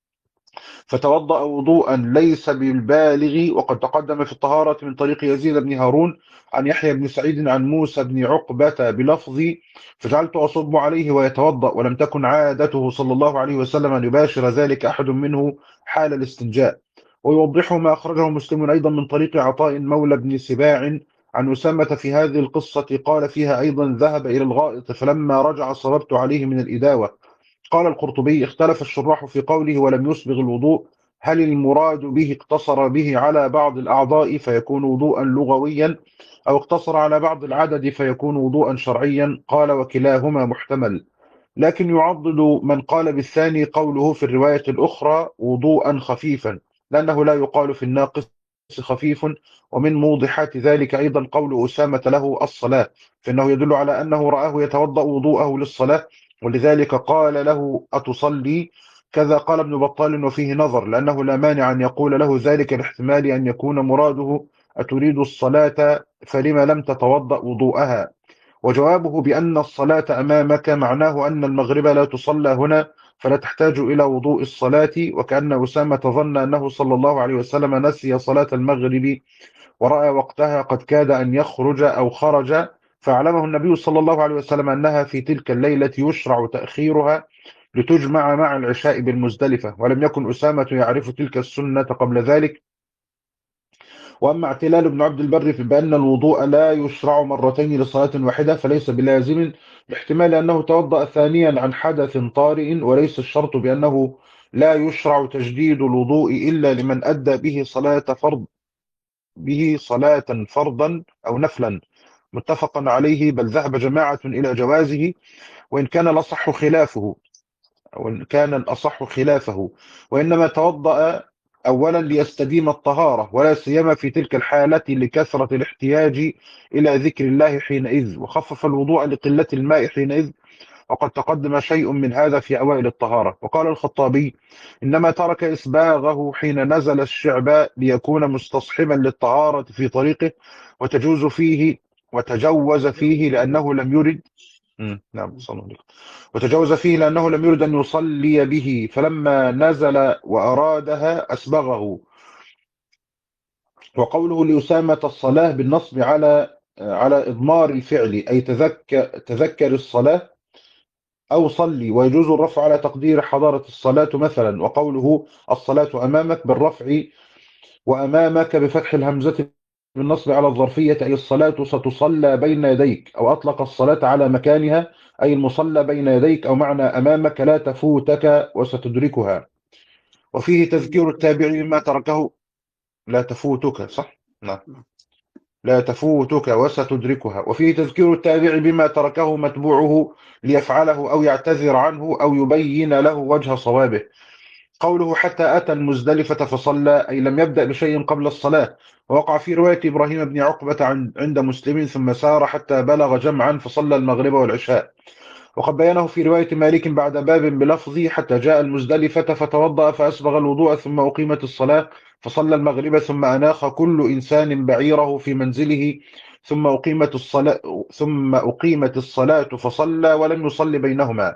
Speaker 2: فتوضأ وضوءا ليس بالبالغ. وقد تقدم في الطهارة من طريق يزيد بن هارون عن يحيى بن سعيد عن موسى بن عقبة بلفظ فجعلت أصب عليه ويتوضأ، ولم تكن عادته صلى الله عليه وسلم أن يباشر ذلك أحد منه حال الاستنجاء. ويوضحه ما أخرجه مسلم أيضا من طريق عطاء مولى بن سباع عن أسامة في هذه القصة قال فيها أيضا ذهب إلى الغائط فلما رجع صببت عليه من الإداوة. قال القرطبي اختلف الشراح في قوله ولم يسبغ الوضوء هل المراد به اقتصر به على بعض الأعضاء فيكون وضوءا لغويا أو اقتصر على بعض العدد فيكون وضوءا شرعيا. قال وكلاهما محتمل، لكن يعضد من قال بالثاني قوله في الرواية الأخرى وضوءا خفيفا، لأنه لا يقال في الناقص خفيف. ومن موضحات ذلك أيضا قول أسامة له الصلاة، فإنه يدل على أنه رآه يتوضأ وضوءه للصلاة، ولذلك قال له أتصلي كذا. قال ابن بطال وفيه نظر، لأنه لا مانع أن يقول له ذلك لاحتمال أن يكون مراده أتريد الصلاة فلما لم تتوضأ وضوءها. وجوابه بأن الصلاة أمامك معناه أن المغرب لا تصلى هنا فلا تحتاج إلى وضوء الصلاة، وكأن أسامة ظن أنه صلى الله عليه وسلم نسي صلاة المغرب ورأى وقتها قد كاد أن يخرج أو خرج، فأعلمه النبي صلى الله عليه وسلم أنها في تلك الليلة يشرع تأخيرها لتجمع مع العشاء بالمزدلفة، ولم يكن أسامة يعرف تلك السنة قبل ذلك. وأما اعتلال ابن عبد البر في بأن الوضوء لا يشرع مرتين لصلاة واحدة فليس بلازم، باحتمال أنه توضأ ثانيا عن حدث طارئ، وليس الشرط بأنه لا يشرع تجديد الوضوء إلا لمن أدى به صلاة فرض به صلاة فرضا أو نفلا متفقا عليه، بل ذهب جماعة إلى جوازه وإن كان الأصح خلافه وإن كان الأصح خلافه وإنما توضأ أولا ليستديم الطهارة، ولا سيما في تلك الحالة لكثرة الاحتياج إلى ذكر الله حينئذ، وخفف الوضوء لقلة الماء حينئذ، وقد تقدم شيء من هذا في أوائل الطهارة. وقال الخطابي إنما ترك إسباغه حين نزل الشعب ليكون مستصحبا للطهارة في طريقه وتجوز فيه وتجوز فيه لأنه لم يرد مم. نعم صلى الله عليه وسلم. وتجاوز فيه لأنه لم يرد أن يصلي به، فلما نزل وأرادها أسبغه. وقوله لأسامة الصلاة بالنصب على على إضمار الفعل، أي تذكر تذكر الصلاة أو صلي، ويجوز الرفع على تقدير حضارة الصلاة مثلا. وقوله الصلاة أمامك بالرفع، وأمامك بفتح الهمزة بالنصب على الظرفية، أي الصلاة ستصلى بين يديك. أو أطلق الصلاة على مكانها، أي المصلى بين يديك، أو معنى أمامك لا تفوتك وستدركها. وفيه تذكير التابع بما تركه. لا تفوتك، صح؟ نعم.
Speaker 1: نعم.
Speaker 2: لا تفوتك وستدركها. وفيه تذكير التابع بما تركه متبوعه ليفعله أو يعتذر عنه أو يبين له وجه صوابه. قوله حتى أتى المزدلفة فصلى، أي لم يبدأ بشيء قبل الصلاة. ووقع في رواية إبراهيم بن عقبة عن- عند مسلم ثم سار حتى بلغ جمعا فصلى المغرب والعشاء. وقد بينه في رواية مالك بعد باب بلفظه حتى جاء المزدلفة فتوضأ فأسبغ الوضوء ثم أقيمت الصلاة فصلى المغرب ثم أناخ كل إنسان بعيره في منزله ثم أقيمت الصلاة ثم أقيمت الصلاة فصلى ولم يصل بينهما.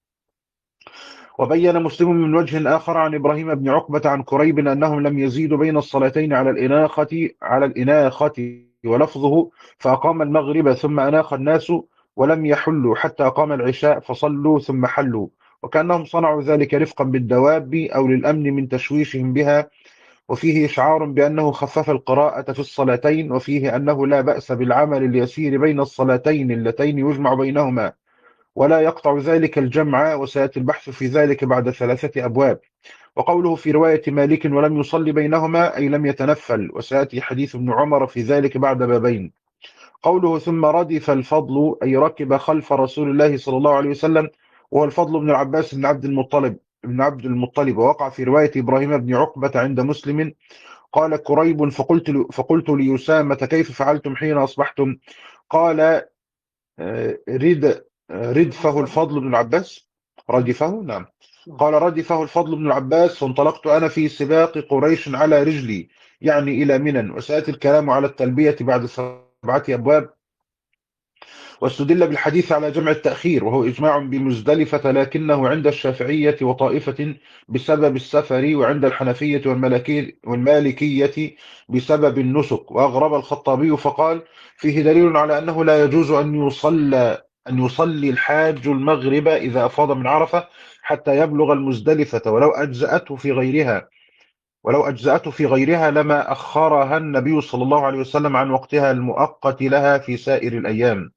Speaker 2: وبين مسلم من وجه آخر عن إبراهيم بن عقبة عن كريب أنهم لم يزيدوا بين الصلاتين على الإناخة على الإناخة ولفظه فأقام المغرب ثم أناخ الناس ولم يحلوا حتى أقام العشاء فصلوا ثم حلوا، وكأنهم صنعوا ذلك رفقا بالدواب أو للأمن من تشويشهم بها. وفيه إشعار بأنه خفف القراءة في الصلاتين، وفيه أنه لا بأس بالعمل اليسير بين الصلاتين اللتين يجمع بينهما ولا يقطع ذلك الجمع، وسيأتي البحث في ذلك بعد ثلاثة أبواب. وقوله في رواية مالك ولم يصلي بينهما، أي لم يتنفل، وسيأتي حديث ابن عمر في ذلك بعد بابين. قوله ثم ردف الفضل، أي ركب خلف رسول الله صلى الله عليه وسلم، وهو الفضل بن العباس بن عبد المطلب بن عبد المطلب. ووقع في رواية إبراهيم بن عقبة عند مسلم قال كريب فقلت فقلت ليسامة كيف فعلتم حين أصبحتم؟ قال آه، رد آه، ردفه الفضل بن العباس. ردفه، نعم.
Speaker 1: نعم.
Speaker 2: قال ردفه الفضل بن العباس فانطلقت أنا في سباق قريش على رجلي، يعني إلى منى. وسيأتي الكلام على التلبية بعد سبعة أبواب. واستدل بالحديث على جمع التأخير وهو إجماع بمزدلفة، لكنه عند الشافعية وطائفة بسبب السفر، وعند الحنفية والمالكي- والمالكية بسبب النسك. وأغرب الخطابي فقال فيه دليل على أنه لا يجوز أن يصلى أن يصلي الحاج المغرب إذا أفاض من عرفة حتى يبلغ المزدلفة، ولو أجزأته في غيرها ولو أجزأته في غيرها لما أخرها النبي صلى الله عليه وسلم عن وقتها المؤقت لها في سائر الأيام.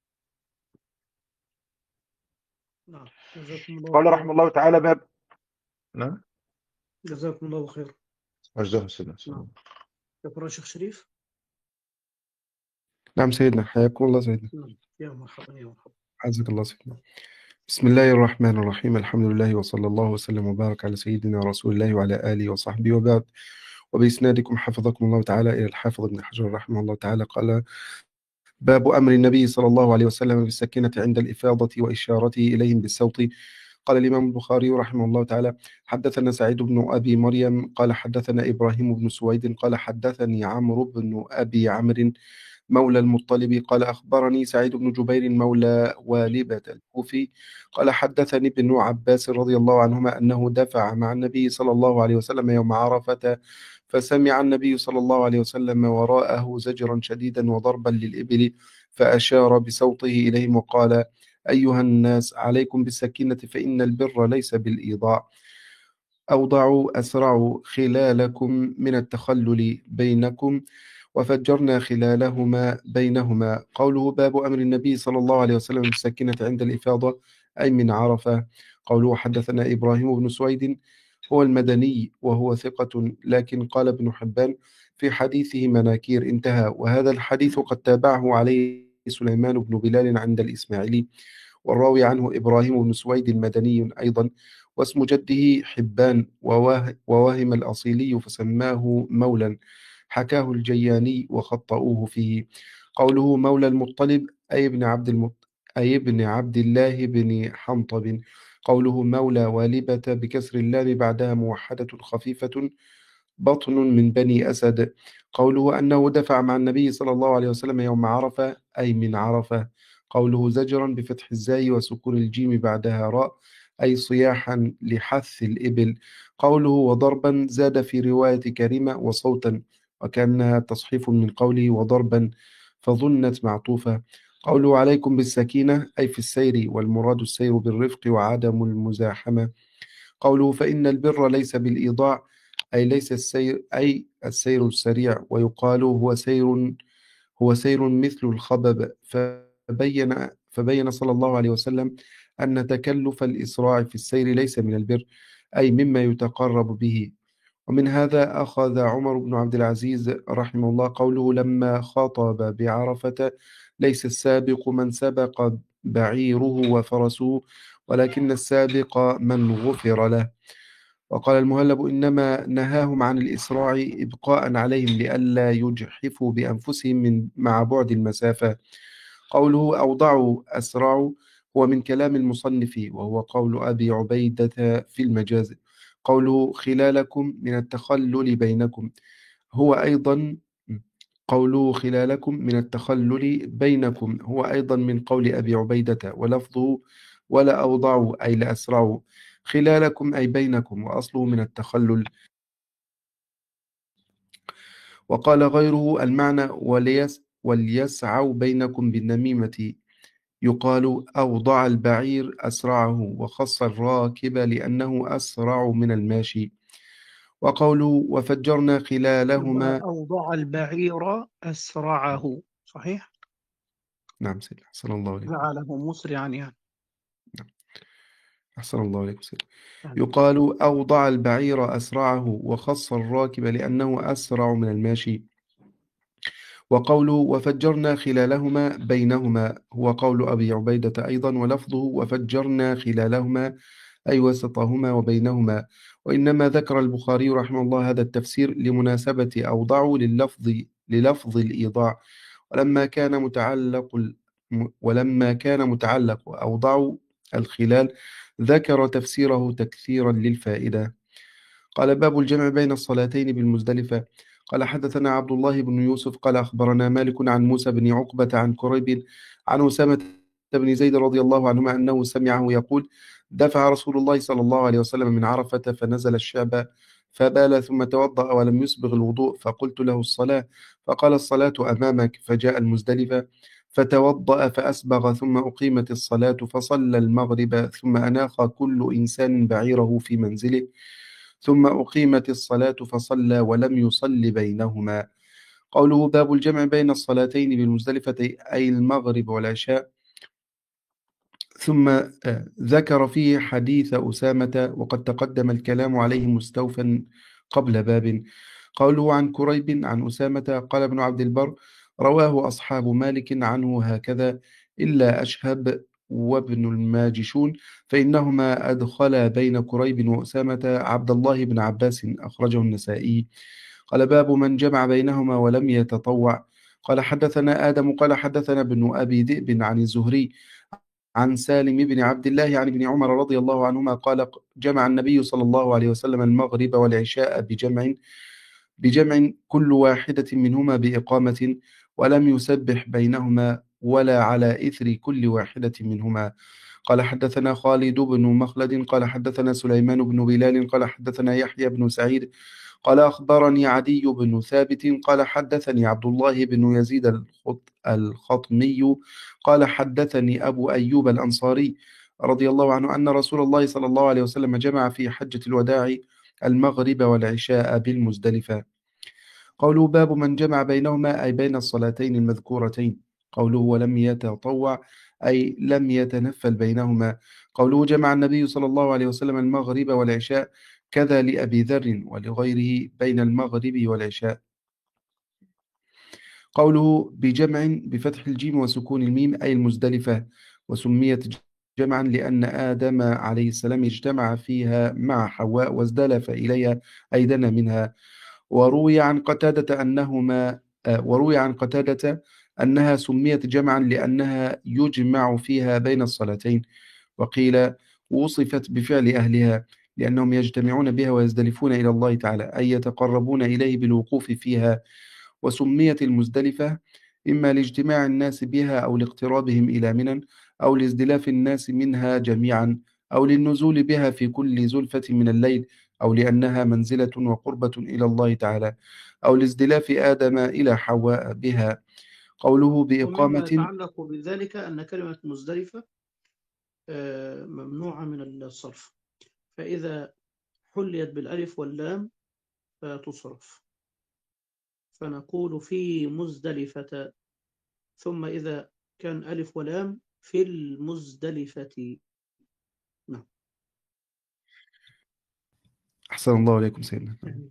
Speaker 1: نعم. جزاكم الله
Speaker 2: قال رحمه
Speaker 1: خيرا.
Speaker 2: الله تعالى باب. نعم.
Speaker 1: جزاكم الله خيرا.
Speaker 2: أجزاه سيدنا.
Speaker 1: نعم. شكرا يا شيخ شريف.
Speaker 3: نعم سيدنا، حياكم الله سيدنا.
Speaker 1: نعم. يا مرحبا يا مرحبا.
Speaker 3: عزك الله سيدنا. بسم الله الرحمن الرحيم، الحمد لله وصلى الله وسلم وبارك على سيدنا رسول الله وعلى آله وصحبه وبعد. وبإسنادكم حفظكم الله تعالى إلى الحافظ ابن حجر رحمه الله تعالى قال: باب أمر النبي صلى الله عليه وسلم بالسكينة عند الإفاضة وإشارته إليهم بالسوط. قال الإمام البخاري رحمه الله تعالى: حدثنا سعيد بن أبي مريم قال حدثنا إبراهيم بن سويد قال حدثني عمرو بن أبي عمرو مولى المطلب قال أخبرني سعيد بن جبير مولى والبة الكوفي قال حدثني ابن عباس رضي الله عنهما أنه دفع مع النبي صلى الله عليه وسلم يوم عرفة، فسمع النبي صلى الله عليه وسلم وراءه زجرا شديدا وضربا للإبل، فأشار بصوته إليهم وقال: أيها الناس، عليكم بالسكينة فإن البر ليس بالإيضاع. أوضعوا أسرعوا خلالكم من التخلل بينكم، وفجرنا خلالهما بينهما. قوله باب أمر النبي صلى الله عليه وسلم بالسكينة عند الإفاضة، أي من عرفة. قوله حدثنا إبراهيم بن سويد هو المدني وهو ثقة، لكن قال ابن حبان في حديثه مناكير، انتهى. وهذا الحديث قد تابعه عليه سليمان بن بلال عند الإسماعيلي، والراوي عنه إبراهيم بن سويد المدني أيضا، واسم جده حبان، وواه ووهم الأصيلي فسماه مولا، حكاه الجياني وخطأوه فيه. قوله مولى المطلب أي ابن عبد المط... أي ابن عبد الله بن حنطب. قوله مولى والبة بكسر اللام بعدها موحدة خفيفة، بطن من بني أسد. قوله أنه دفع مع النبي صلى الله عليه وسلم يوم عرفة، أي من عرفة. قوله زجرا بفتح الزاي وسكون الجيم بعدها راء أي صياحا لحث الإبل. قوله وضربا زاد في رواية كريمة وصوتا، وكأنها تصحيف من قوله وضربا فظنت معطوفة. قوله عليكم بالسكينة أي في السير، والمراد السير بالرفق وعدم المزاحمة. قوله فإن البر ليس بالإيضاع أي ليس السير أي السير السريع، ويقال هو سير هو سير مثل الخبب. فبين فبين صلى الله عليه وسلم أن تكلف الإسراع في السير ليس من البر، أي مما يتقرب به. ومن هذا أخذ عمر بن عبد العزيز رحمه الله قوله لما خاطب بعرفة ليس السابق من سبق بعيره وفرسه، ولكن السابق من غفر له. وقال المهلب إنما نهاهم عن الإسراع إبقاء عليهم لئلا يجحفوا بأنفسهم من مع بعد المسافة. قوله أوضعوا أسرعوا هو من كلام المصنف، وهو قول أبي عبيدة في المجاز. قوله خلالكم من التخلل بينكم هو أيضا قوله خلالكم من التخلل بينكم هو أيضا من قول أبي عبيدة، ولفظه ولا أوضعوا أي لأسرعوا، خلالكم أي بينكم، وأصله من التخلل. وقال غيره المعنى وليس وليسعوا بينكم بالنميمة، يقال أوضع البعير أسرعه، وخص الراكب لأنه أسرع من الماشي. وقوله وفجرنا خلالهما
Speaker 1: أوضع البعير أسرعه، صحيح؟
Speaker 3: نعم سيدي أحسن الله عليكم.
Speaker 1: جعله مسرعا يعني.
Speaker 3: نعم. أحسن الله عليكم سيدي.
Speaker 1: يعني.
Speaker 3: يقال أوضع البعير أسرعه، وخص الراكب لأنه أسرع من الماشي. وقوله وفجرنا خلالهما بينهما هو قول أبي عبيدة أيضا، ولفظه وفجرنا خلالهما أي وسطهما وبينهما. وإنما ذكر البخاري رحمه الله هذا التفسير لمناسبة أوضعوا لللفظ للفظ الإيضاع، ولما كان متعلق ولما كان متعلق أوضعوا الخلال ذكر تفسيره تكثيرا للفائدة. قال باب الجمع بين الصلاتين بالمزدلفة. قال حدثنا عبد الله بن يوسف قال أخبرنا مالك عن موسى بن عقبة عن كريب عن أسامة بن زيد رضي الله عنهما أنه سمعه يقول دفع رسول الله صلى الله عليه وسلم من عرفة فنزل الشعب فبال ثم توضأ ولم يسبغ الوضوء، فقلت له الصلاة، فقال الصلاة أمامك. فجاء المزدلفة فتوضأ فأسبغ ثم أقيمت الصلاة فصلى المغرب، ثم أناخ كل إنسان بعيره في منزله، ثم أقيمت الصلاة فصلى ولم يصل بينهما. قوله باب الجمع بين الصلاتين بالمزدلفة أي المغرب والعشاء. ثم ذكر فيه حديث أسامة وقد تقدم الكلام عليه مستوفا قبل باب. قوله عن كريب عن أسامة قال ابن عبد البر رواه أصحاب مالك عنه هكذا إلا أشهب وابن الماجشون، فإنهما أدخلا بين كريب وأسامة عبد الله بن عباس أخرجه النسائي. قال باب من جمع بينهما ولم يتطوع. قال حدثنا آدم قال حدثنا ابن أبي ذئب عن الزهري عن سالم بن عبد الله عن ابن عمر رضي الله عنهما قال جمع النبي صلى الله عليه وسلم المغرب والعشاء بجمع بجمع كل واحدة منهما بإقامة، ولم يسبح بينهما ولا على إثر كل واحدة منهما. قال حدثنا خالد بن مخلد قال حدثنا سليمان بن بلال قال حدثنا يحيى بن سعيد قال أخبرني عدي بن ثابت قال حدثني عبد الله بن يزيد الخطمي قال حدثني أبو أيوب الأنصاري رضي الله عنه أن رسول الله صلى الله عليه وسلم جمع في حجة الوداع المغرب والعشاء بالمزدلفة. قوله باب من جمع بينهما أي بين الصلاتين المذكورتين. قوله ولم يتطوع أي لم يتنفل بينهما. قوله جمع النبي صلى الله عليه وسلم المغرب والعشاء كذا لأبي ذر ولغيره بين المغرب والعشاء. قوله بجمع بفتح الجيم وسكون الميم أي المزدلفة، وسميت جمعا لأن آدم عليه السلام اجتمع فيها مع حواء وازدلف إليها أي دنا منها. وروي عن قتادة أنهما وروي عن قتادة أنها سميت جمعا لأنها يجمع فيها بين الصلاتين، وقيل وصفت بفعل أهلها لأنهم يجتمعون بها ويزدلفون إلى الله تعالى أي يتقربون إليه بالوقوف فيها. وسميت المزدلفة إما لاجتماع الناس بها أو لاقترابهم إلى منن أو لازدلاف الناس منها جميعا أو للنزول بها في كل زلفة من الليل أو لأنها منزلة وقربة إلى الله تعالى أو لازدلاف آدم إلى حواء بها. قوله
Speaker 1: ومما
Speaker 3: بإقامة
Speaker 1: يتعلق بذلك أن كلمة مزدلفة آه، ممنوعة من الصرف، فإذا حليت بالألف واللام فتصرف، فنقول في مزدلفة، ثم إذا كان ألف ولام في المزدلفة. نعم.
Speaker 3: أحسن الله عليكم سيدنا.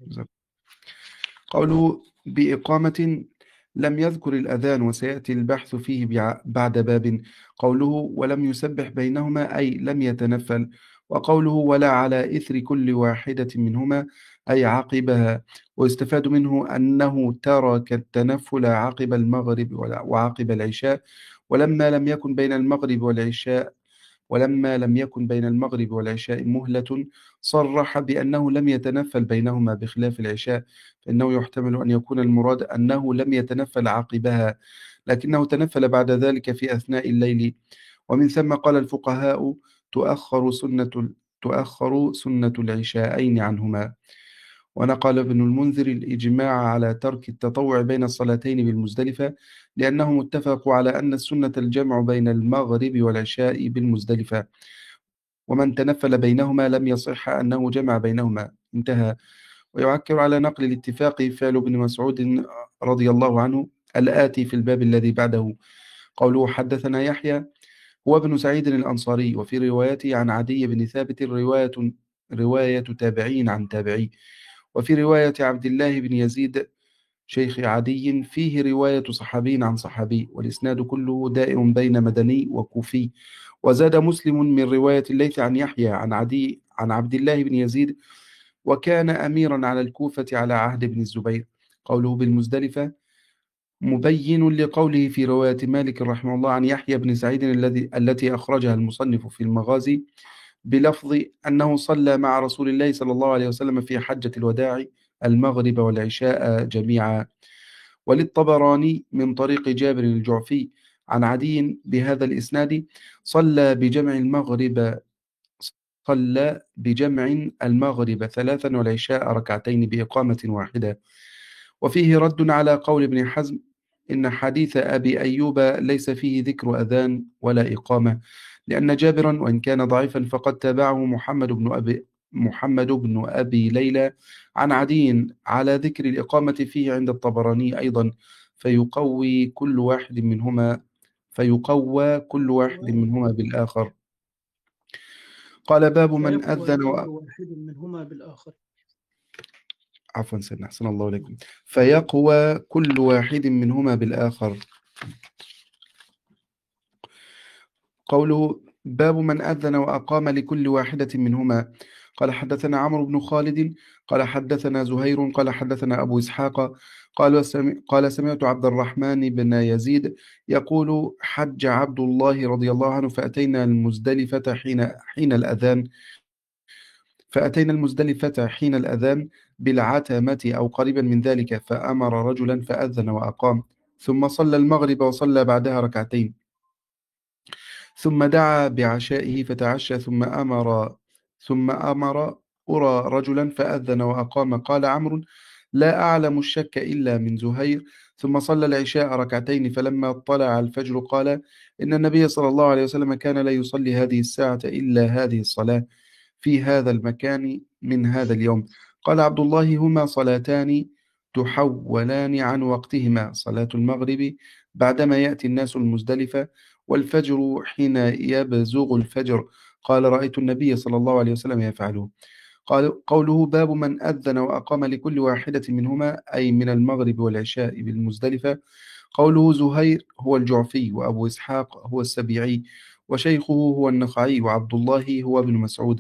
Speaker 3: قوله بإقامة لم يذكر الأذان وسيأتي البحث فيه بع- بعد باب. قوله ولم يسبح بينهما أي لم يتنفل. وقوله ولا على إثر كل واحدة منهما أي عقبها. ويستفاد منه أنه ترك التنفل عقب المغرب ولا- وعقب العشاء ولما لم يكن بين المغرب والعشاء ولما لم يكن بين المغرب والعشاء مهلة صرح بأنه لم يتنفل بينهما بخلاف العشاء، فإنه يحتمل أن يكون المراد أنه لم يتنفل عقبها لكنه تنفل بعد ذلك في أثناء الليل. ومن ثم قال الفقهاء تؤخر سنة تؤخر سنة العشاءين عنهما. ونقل ابن المنذر الإجماع على ترك التطوع بين الصلاتين بالمزدلفة لأنهم اتفقوا على أن السنة الجمع بين المغرب والعشاء بالمزدلفة ومن تنفل بينهما لم يصح أنه جمع بينهما. انتهى. ويعكر على نقل الاتفاق فعل ابن مسعود رضي الله عنه الآتي في الباب الذي بعده. قوله حدثنا يحيى هو ابن سعيد الأنصاري، وفي روايته عن عدي بن ثابت رواية رواية تابعين عن تابعي، وفي رواية عبد الله بن يزيد شيخ عدي فيه رواية صحابي عن صحابي، والإسناد كله دائر بين مدني وكوفي. وزاد مسلم من رواية الليث عن يحيى عن عدي عن عبد الله بن يزيد وكان أميرا على الكوفة على عهد ابن الزبير. قوله بالمزدلفة مبين لقوله في رواية مالك رحمه الله عن يحيى بن سعيد الذي التي أخرجها المصنف في المغازي بلفظ أنه صلى مع رسول الله صلى الله عليه وسلم في حجة الوداع المغرب والعشاء جميعا. وللطبراني من طريق جابر الجعفي عن عدي بهذا الإسناد صلى بجمع المغرب صلى بجمع المغرب ثلاثا والعشاء ركعتين بإقامة واحدة. وفيه رد على قول ابن حزم إن حديث أبي أيوب ليس فيه ذكر أذان ولا إقامة لأن جابرا وإن كان ضعيفا فقد تابعه محمد بن أبي محمد بن أبي ليلى عن عدي على ذكر الإقامة فيه عند الطبراني أيضا فيقوي كل واحد منهما فيقوى كل واحد منهما بالآخر. قال باب من
Speaker 1: فيقوى
Speaker 3: أذن
Speaker 1: كل
Speaker 3: و...
Speaker 1: واحد منهما بالآخر.
Speaker 3: عفوا سيدنا أحسن الله عليكم. فيقوى كل واحد منهما بالآخر. قوله باب من أذن وأقام لكل واحدة منهما. قال حدثنا عمرو بن خالد قال حدثنا زهير قال حدثنا أبو إسحاق قال سمع قال سمعت عبد الرحمن بن يزيد يقول حج عبد الله رضي الله عنه فأتينا المزدلفة حين حين الأذان فأتينا المزدلفة حين الأذان بالعتمة أو قريبا من ذلك فأمر رجلا فأذن وأقام ثم صلى المغرب وصلى بعدها ركعتين ثم دعا بعشائه فتعشى ثم أمر ثم أمر أرى رجلا فأذن وأقام. قال عمرو لا أعلم الشك إلا من زهير. ثم صلى العشاء ركعتين فلما طلع الفجر قال إن النبي صلى الله عليه وسلم كان لا يصلي هذه الساعة إلا هذه الصلاة في هذا المكان من هذا اليوم. قال عبد الله هما صلاتان تحولان عن وقتهما صلاة المغرب بعدما يأتي الناس المزدلفة والفجر حين يبزغ الفجر. قال رأيت النبي صلى الله عليه وسلم يفعله. قال قوله باب من أذن وأقام لكل واحدة منهما أي من المغرب والعشاء بالمزدلفة. قوله زهير هو الجعفي وأبو إسحاق هو السبيعي وشيخه هو النخعي وعبد الله هو ابن مسعود.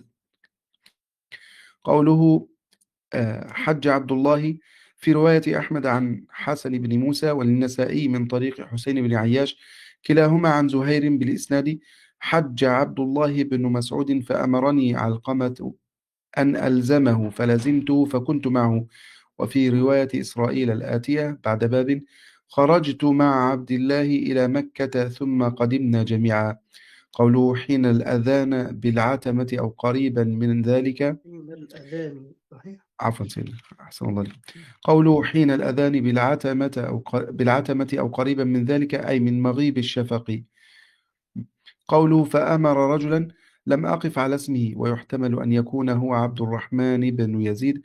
Speaker 3: قوله حج عبد الله في رواية أحمد عن حسن بن موسى والنسائي من طريق حسين بن عياش كلاهما عن زهير بالإسناد حج عبد الله بن مسعود فأمرني علقمة أن ألزمه فلزمته فكنت معه. وفي رواية إسرائيل الآتية بعد باب خرجت مع عبد الله إلى مكة ثم قدمنا جميعا. قوله حين الأذان بالعتمة أو قريبا من ذلك.
Speaker 1: حين الأذان صحيح.
Speaker 3: عفوا سيدنا، أحسن الله عليك. قوله حين الأذان بالعتمة أو ق- بالعتمة أو قريبا من ذلك أي من مغيب الشفق. قوله فأمر رجلا لم أقف على اسمه، ويحتمل أن يكون هو عبد الرحمن بن يزيد،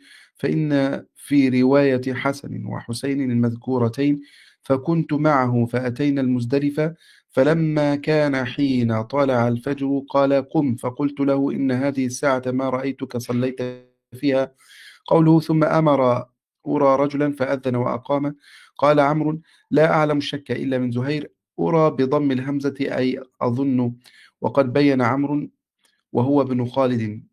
Speaker 3: فإن في رواية حسن وحسين المذكورتين فكنت معه فأتينا المزدلفة، فلما كان حين طلع الفجر قال قم، فقلت له إن هذه الساعة ما رأيتك صليت فيها. قوله ثم أمر أرى رجلا فأذن وأقام. قال عمرو لا أعلم الشك إلا من زهير، أرى بضم الهمزة أي أظن. وقد بين عمرو وهو ابن خالد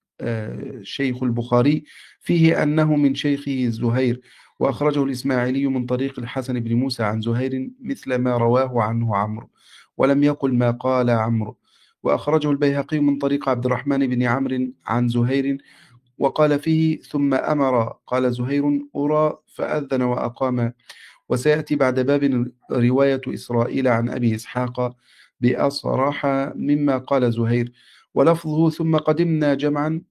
Speaker 3: آه، شيخ البخاري فيه أنه من شيخه زهير، وأخرجه الإسماعيلي من طريق الحسن بن موسى عن زهير مثل ما رواه عنه عمرو، ولم يقل ما قال عمرو. وأخرجه البيهقي من طريق عبد الرحمن بن عمرو عن زهير وقال فيه ثم أمر، قال زهير أرى فأذن وأقام. وسيأتي بعد باب رواية إسرائيل عن أبي إسحاق بأصرح مما قال زهير، ولفظه ثم قدمنا جمعا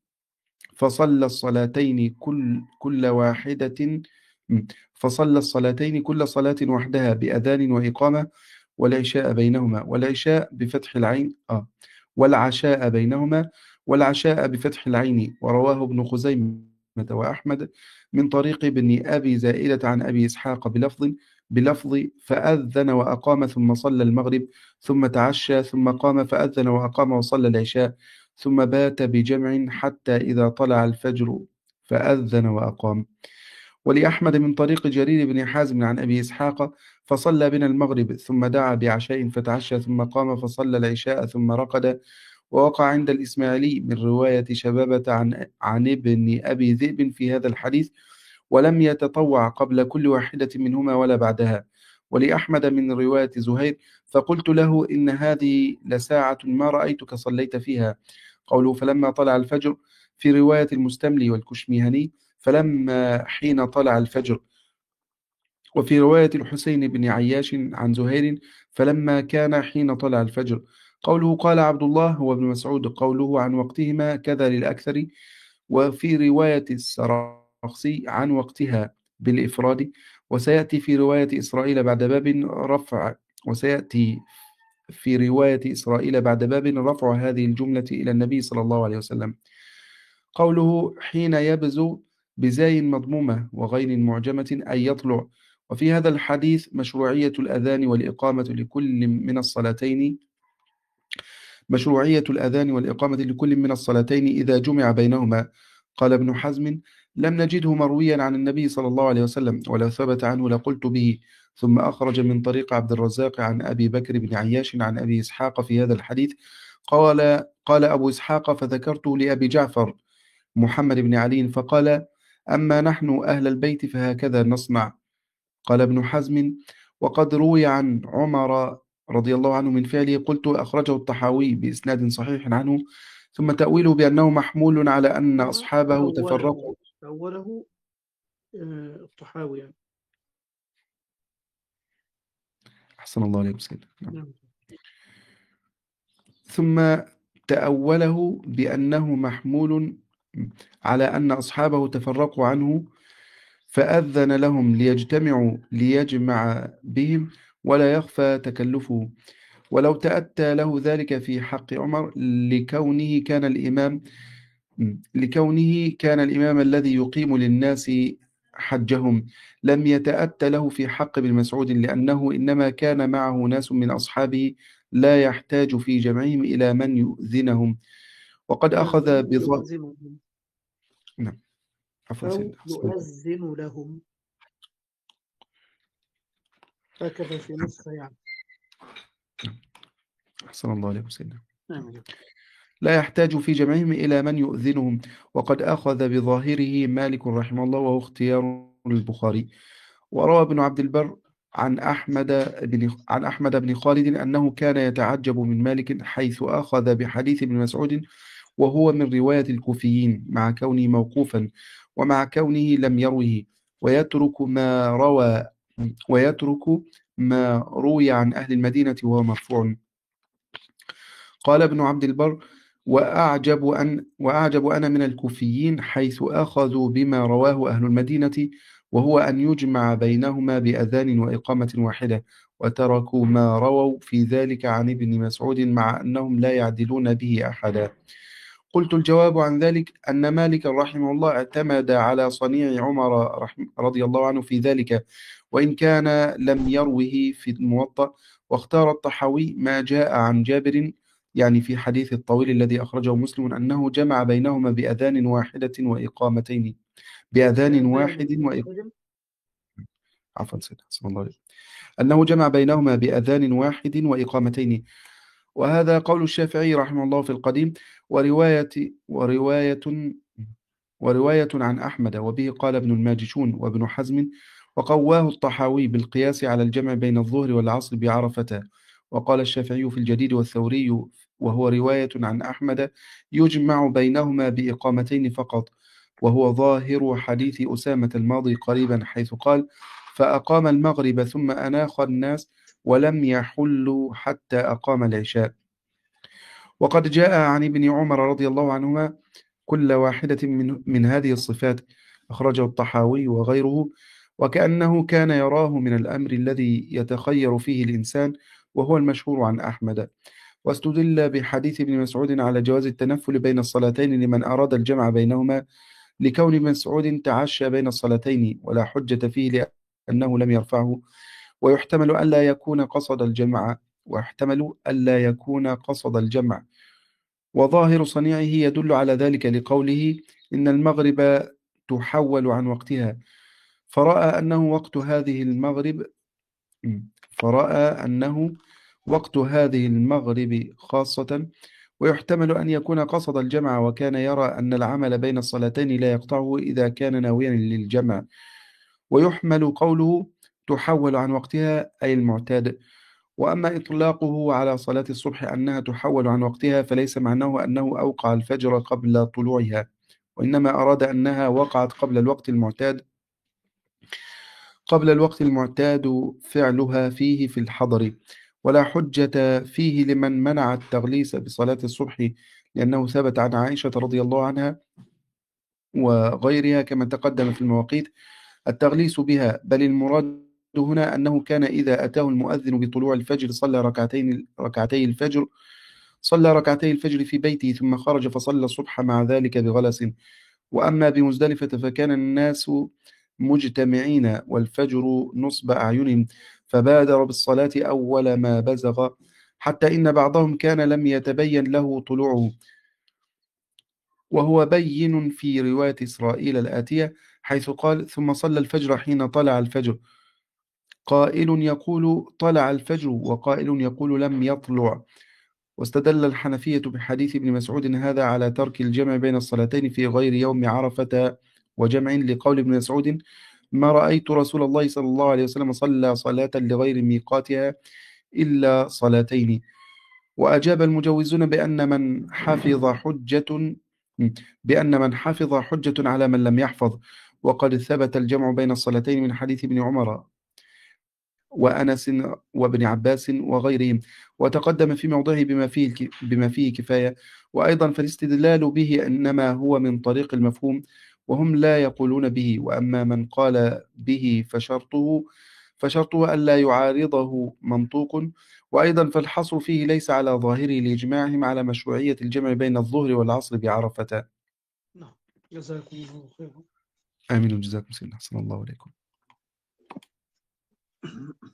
Speaker 3: فصلى الصلاتين كل كل واحدة فصلى الصلاتين كل صلاة وحدها بأذان وإقامة، والعشاء بينهما، والعشاء بفتح العين آه والعشاء بينهما، والعشاء بفتح العين. ورواه ابن خزيمة وأحمد من طريق ابن أبي زائدة عن أبي إسحاق بلفظ بلفظ فأذن وأقام ثم صلى المغرب ثم تعشى ثم قام فأذن وأقام وصلى العشاء ثم بات بجمع حتى إذا طلع الفجر فأذن وأقام. ولأحمد من طريق جرير بن حازم عن أبي إسحاق فصلى بنا المغرب ثم دعا بعشاء فتعشى ثم قام فصلى العشاء ثم رقد. ووقع عند الإسماعيلي من رواية شبابة عن عن ابن أبي ذئب في هذا الحديث، ولم يتطوع قبل كل واحدة منهما ولا بعدها. ولأحمد من رواية زهير فقلت له إن هذه لساعة ما رأيتك صليت فيها. قوله فلما طلع الفجر في رواية المستملي والكشميهني فلما حين طلع الفجر. وفي رواية الحسين بن عياش عن زهير فلما كان حين طلع الفجر. قوله قال عبد الله هو ابن مسعود قوله عن وقتهما كذا للأكثر. وفي رواية السراخسي عن وقتها بالإفراد. وسيأتي في رواية إسرائيل بعد باب رفع وسيأتي في رواية إسرائيل بعد باب رفع هذه الجملة إلى النبي صلى الله عليه وسلم. قوله حين يبزو بزاي مضمومة وغين معجمة أي يطلع. وفي هذا الحديث مشروعية الأذان والإقامة لكل من الصلاتين مشروعية الأذان والإقامة لكل من الصلاتين إذا جمع بينهما. قال ابن حزم لم نجده مرويا عن النبي صلى الله عليه وسلم، ولو ثبت عنه لقلت به. ثم أخرج من طريق عبد الرزاق عن أبي بكر بن عياش عن أبي إسحاق في هذا الحديث. قال قال أبو إسحاق فذكرته لأبي جعفر محمد بن علي فقال أما نحن أهل البيت فهكذا نصنع. قال ابن حزم وقد روي عن عمر رضي الله عنه من فعله، قلت أخرجه الطحاوي بإسناد صحيح عنه. ثم تأويله بأنه محمول على أن أصحابه تفرقوا.
Speaker 1: أوله الطحاوي يعني.
Speaker 3: أحسن الله عليه وسلم.
Speaker 1: نعم.
Speaker 3: ثم تأوله بأنه محمول على أن أصحابه تفرقوا عنه فأذن لهم ليجتمعوا ليجمع بهم ولا يخفى تكلفه. ولو تأتى له ذلك في حق عمر لكونه كان الإمام لكونه كان الإمام الذي يقيم للناس حجهم، لم يتأتى له في حق ابن مسعود لأنه إنما كان معه ناس من أصحابه لا يحتاج في جمعهم إلى من يؤذنهم. وقد أخذ بظاهر نعم عفوا
Speaker 1: أو
Speaker 3: سيدنا
Speaker 1: يؤذن لهم هكذا في نسخة يعني.
Speaker 3: أحسن الله عليه سيدنا.
Speaker 1: نعم.
Speaker 3: لا يحتاج في جمعهم إلى من يؤذنهم. وقد أخذ بظاهره مالك رحمه الله وهو اختيار البخاري. وروى ابن عبد البر عن أحمد بن عن أحمد بن خالد أنه كان يتعجب من مالك حيث أخذ بحديث ابن مسعود وهو من رواية الكوفيين مع كونه موقوفا ومع كونه لم يروه، ويترك ما روى ويترك ما روي عن أهل المدينة وهو مرفوع. قال ابن عبد البر: وأعجب أن وأعجب أنا من الكوفيين حيث أخذوا بما رواه أهل المدينة وهو أن يجمع بينهما بأذان وإقامة واحدة، وتركوا ما رووا في ذلك عن ابن مسعود مع أنهم لا يعدلون به أحدا. قلت: الجواب عن ذلك أن مالك رحمه الله اعتمد على صنيع عمر رضي الله عنه في ذلك، وإن كان لم يروه في الموطأ. واختار الطحاوي ما جاء عن جابر يعني في حديث الطويل الذي أخرجه مسلم أنه جمع بينهما بأذان واحدة وإقامتين بأذان واحد وإقامتين عفوا سيدنا حسن الله عليه. أنه جمع بينهما بأذان واحد وإقامتين، وهذا قول الشافعي رحمه الله في القديم، ورواية ورواية ورواية عن أحمد، وبه قال ابن الماجشون وابن حزم، وقواه الطحاوي بالقياس على الجمع بين الظهر والعصر بعرفة. وقال الشافعي في الجديد والثوري وهو رواية عن أحمد يجمع بينهما بإقامتين فقط، وهو ظاهر حديث أسامة الماضي قريبا حيث قال: فأقام المغرب ثم أناخ الناس ولم يحلوا حتى أقام العشاء. وقد جاء عن ابن عمر رضي الله عنهما كل واحدة من, من هذه الصفات، أخرجه الطحاوي وغيره، وكأنه كان يراه من الأمر الذي يتخير فيه الإنسان، وهو المشهور عن أحمد. واستدل بحديث ابن مسعود على جواز التنفل بين الصلاتين لمن أراد الجمع بينهما، لكون ابن مسعود تعشى بين الصلاتين ولا حجة فيه لأنه لم يرفعه، ويحتمل ألا يكون قصد الجمع ويحتمل ألا يكون قصد الجمع وظاهر صنيعه يدل على ذلك لقوله: إن المغرب تحول عن وقتها، فرأى أنه وقت هذه المغرب فرأى أنه وقت هذه المغرب خاصة، ويحتمل أن يكون قصد الجمع، وكان يرى أن العمل بين الصلاتين لا يقطعه إذا كان ناويا للجمع. ويحمل قوله تحول عن وقتها أي المعتاد. وأما إطلاقه على صلاة الصبح أنها تحول عن وقتها فليس معناه أنه أوقع الفجر قبل طلوعها، وإنما أراد أنها وقعت قبل الوقت المعتاد قبل الوقت المعتاد فعلها فيه في الحضر. ولا حجة فيه لمن منع التغليس بصلاة الصبح، لأنه ثبت عن عائشة رضي الله عنها وغيرها كما تقدم في المواقيت التغليس بها، بل المراد هنا أنه كان إذا أتاه المؤذن بطلوع الفجر صلى ركعتين ركعتي الفجر صلى ركعتي الفجر في بيته ثم خرج فصلى الصبح مع ذلك بغلس. وأما بمزدلفة فكان الناس مجتمعين والفجر نصب أعينهم، فبادر بالصلاة أول ما بزغ، حتى إن بعضهم كان لم يتبين له طلوعه، وهو بين في رواية إسرائيل الآتية حيث قال: ثم صلى الفجر حين طلع الفجر، قائل يقول طلع الفجر وقائل يقول لم يطلع. واستدل الحنفية بحديث ابن مسعود هذا على ترك الجمع بين الصلاتين في غير يوم عرفة وجمع، لقول ابن مسعود: ما رأيت رسول الله صلى الله عليه وسلم صلى صلاة لغير ميقاتها إلا صلاتين. وأجاب المجوزون بأن من حفظ حجة بأن من حفظ حجة على من لم يحفظ، وقد ثبت الجمع بين الصلاتين من حديث ابن عمر وأنس وابن عباس وغيرهم، وتقدم في موضعه بما فيه بما فيه كفاية. وأيضا فالاستدلال به إنما هو من طريق المفهوم، وهم لا يقولون به. وأما من قال به فشرطه فشرطه ألا يعارضه منطوق. وأيضا فالحصر فيه ليس على ظاهره لإجماعهم على مشروعية الجمع بين الظهر والعصر بعرفة.
Speaker 1: نعم، جزاكم الله خيرا.
Speaker 3: آمين وجزاكم سيدنا، أحسن الله عليكم.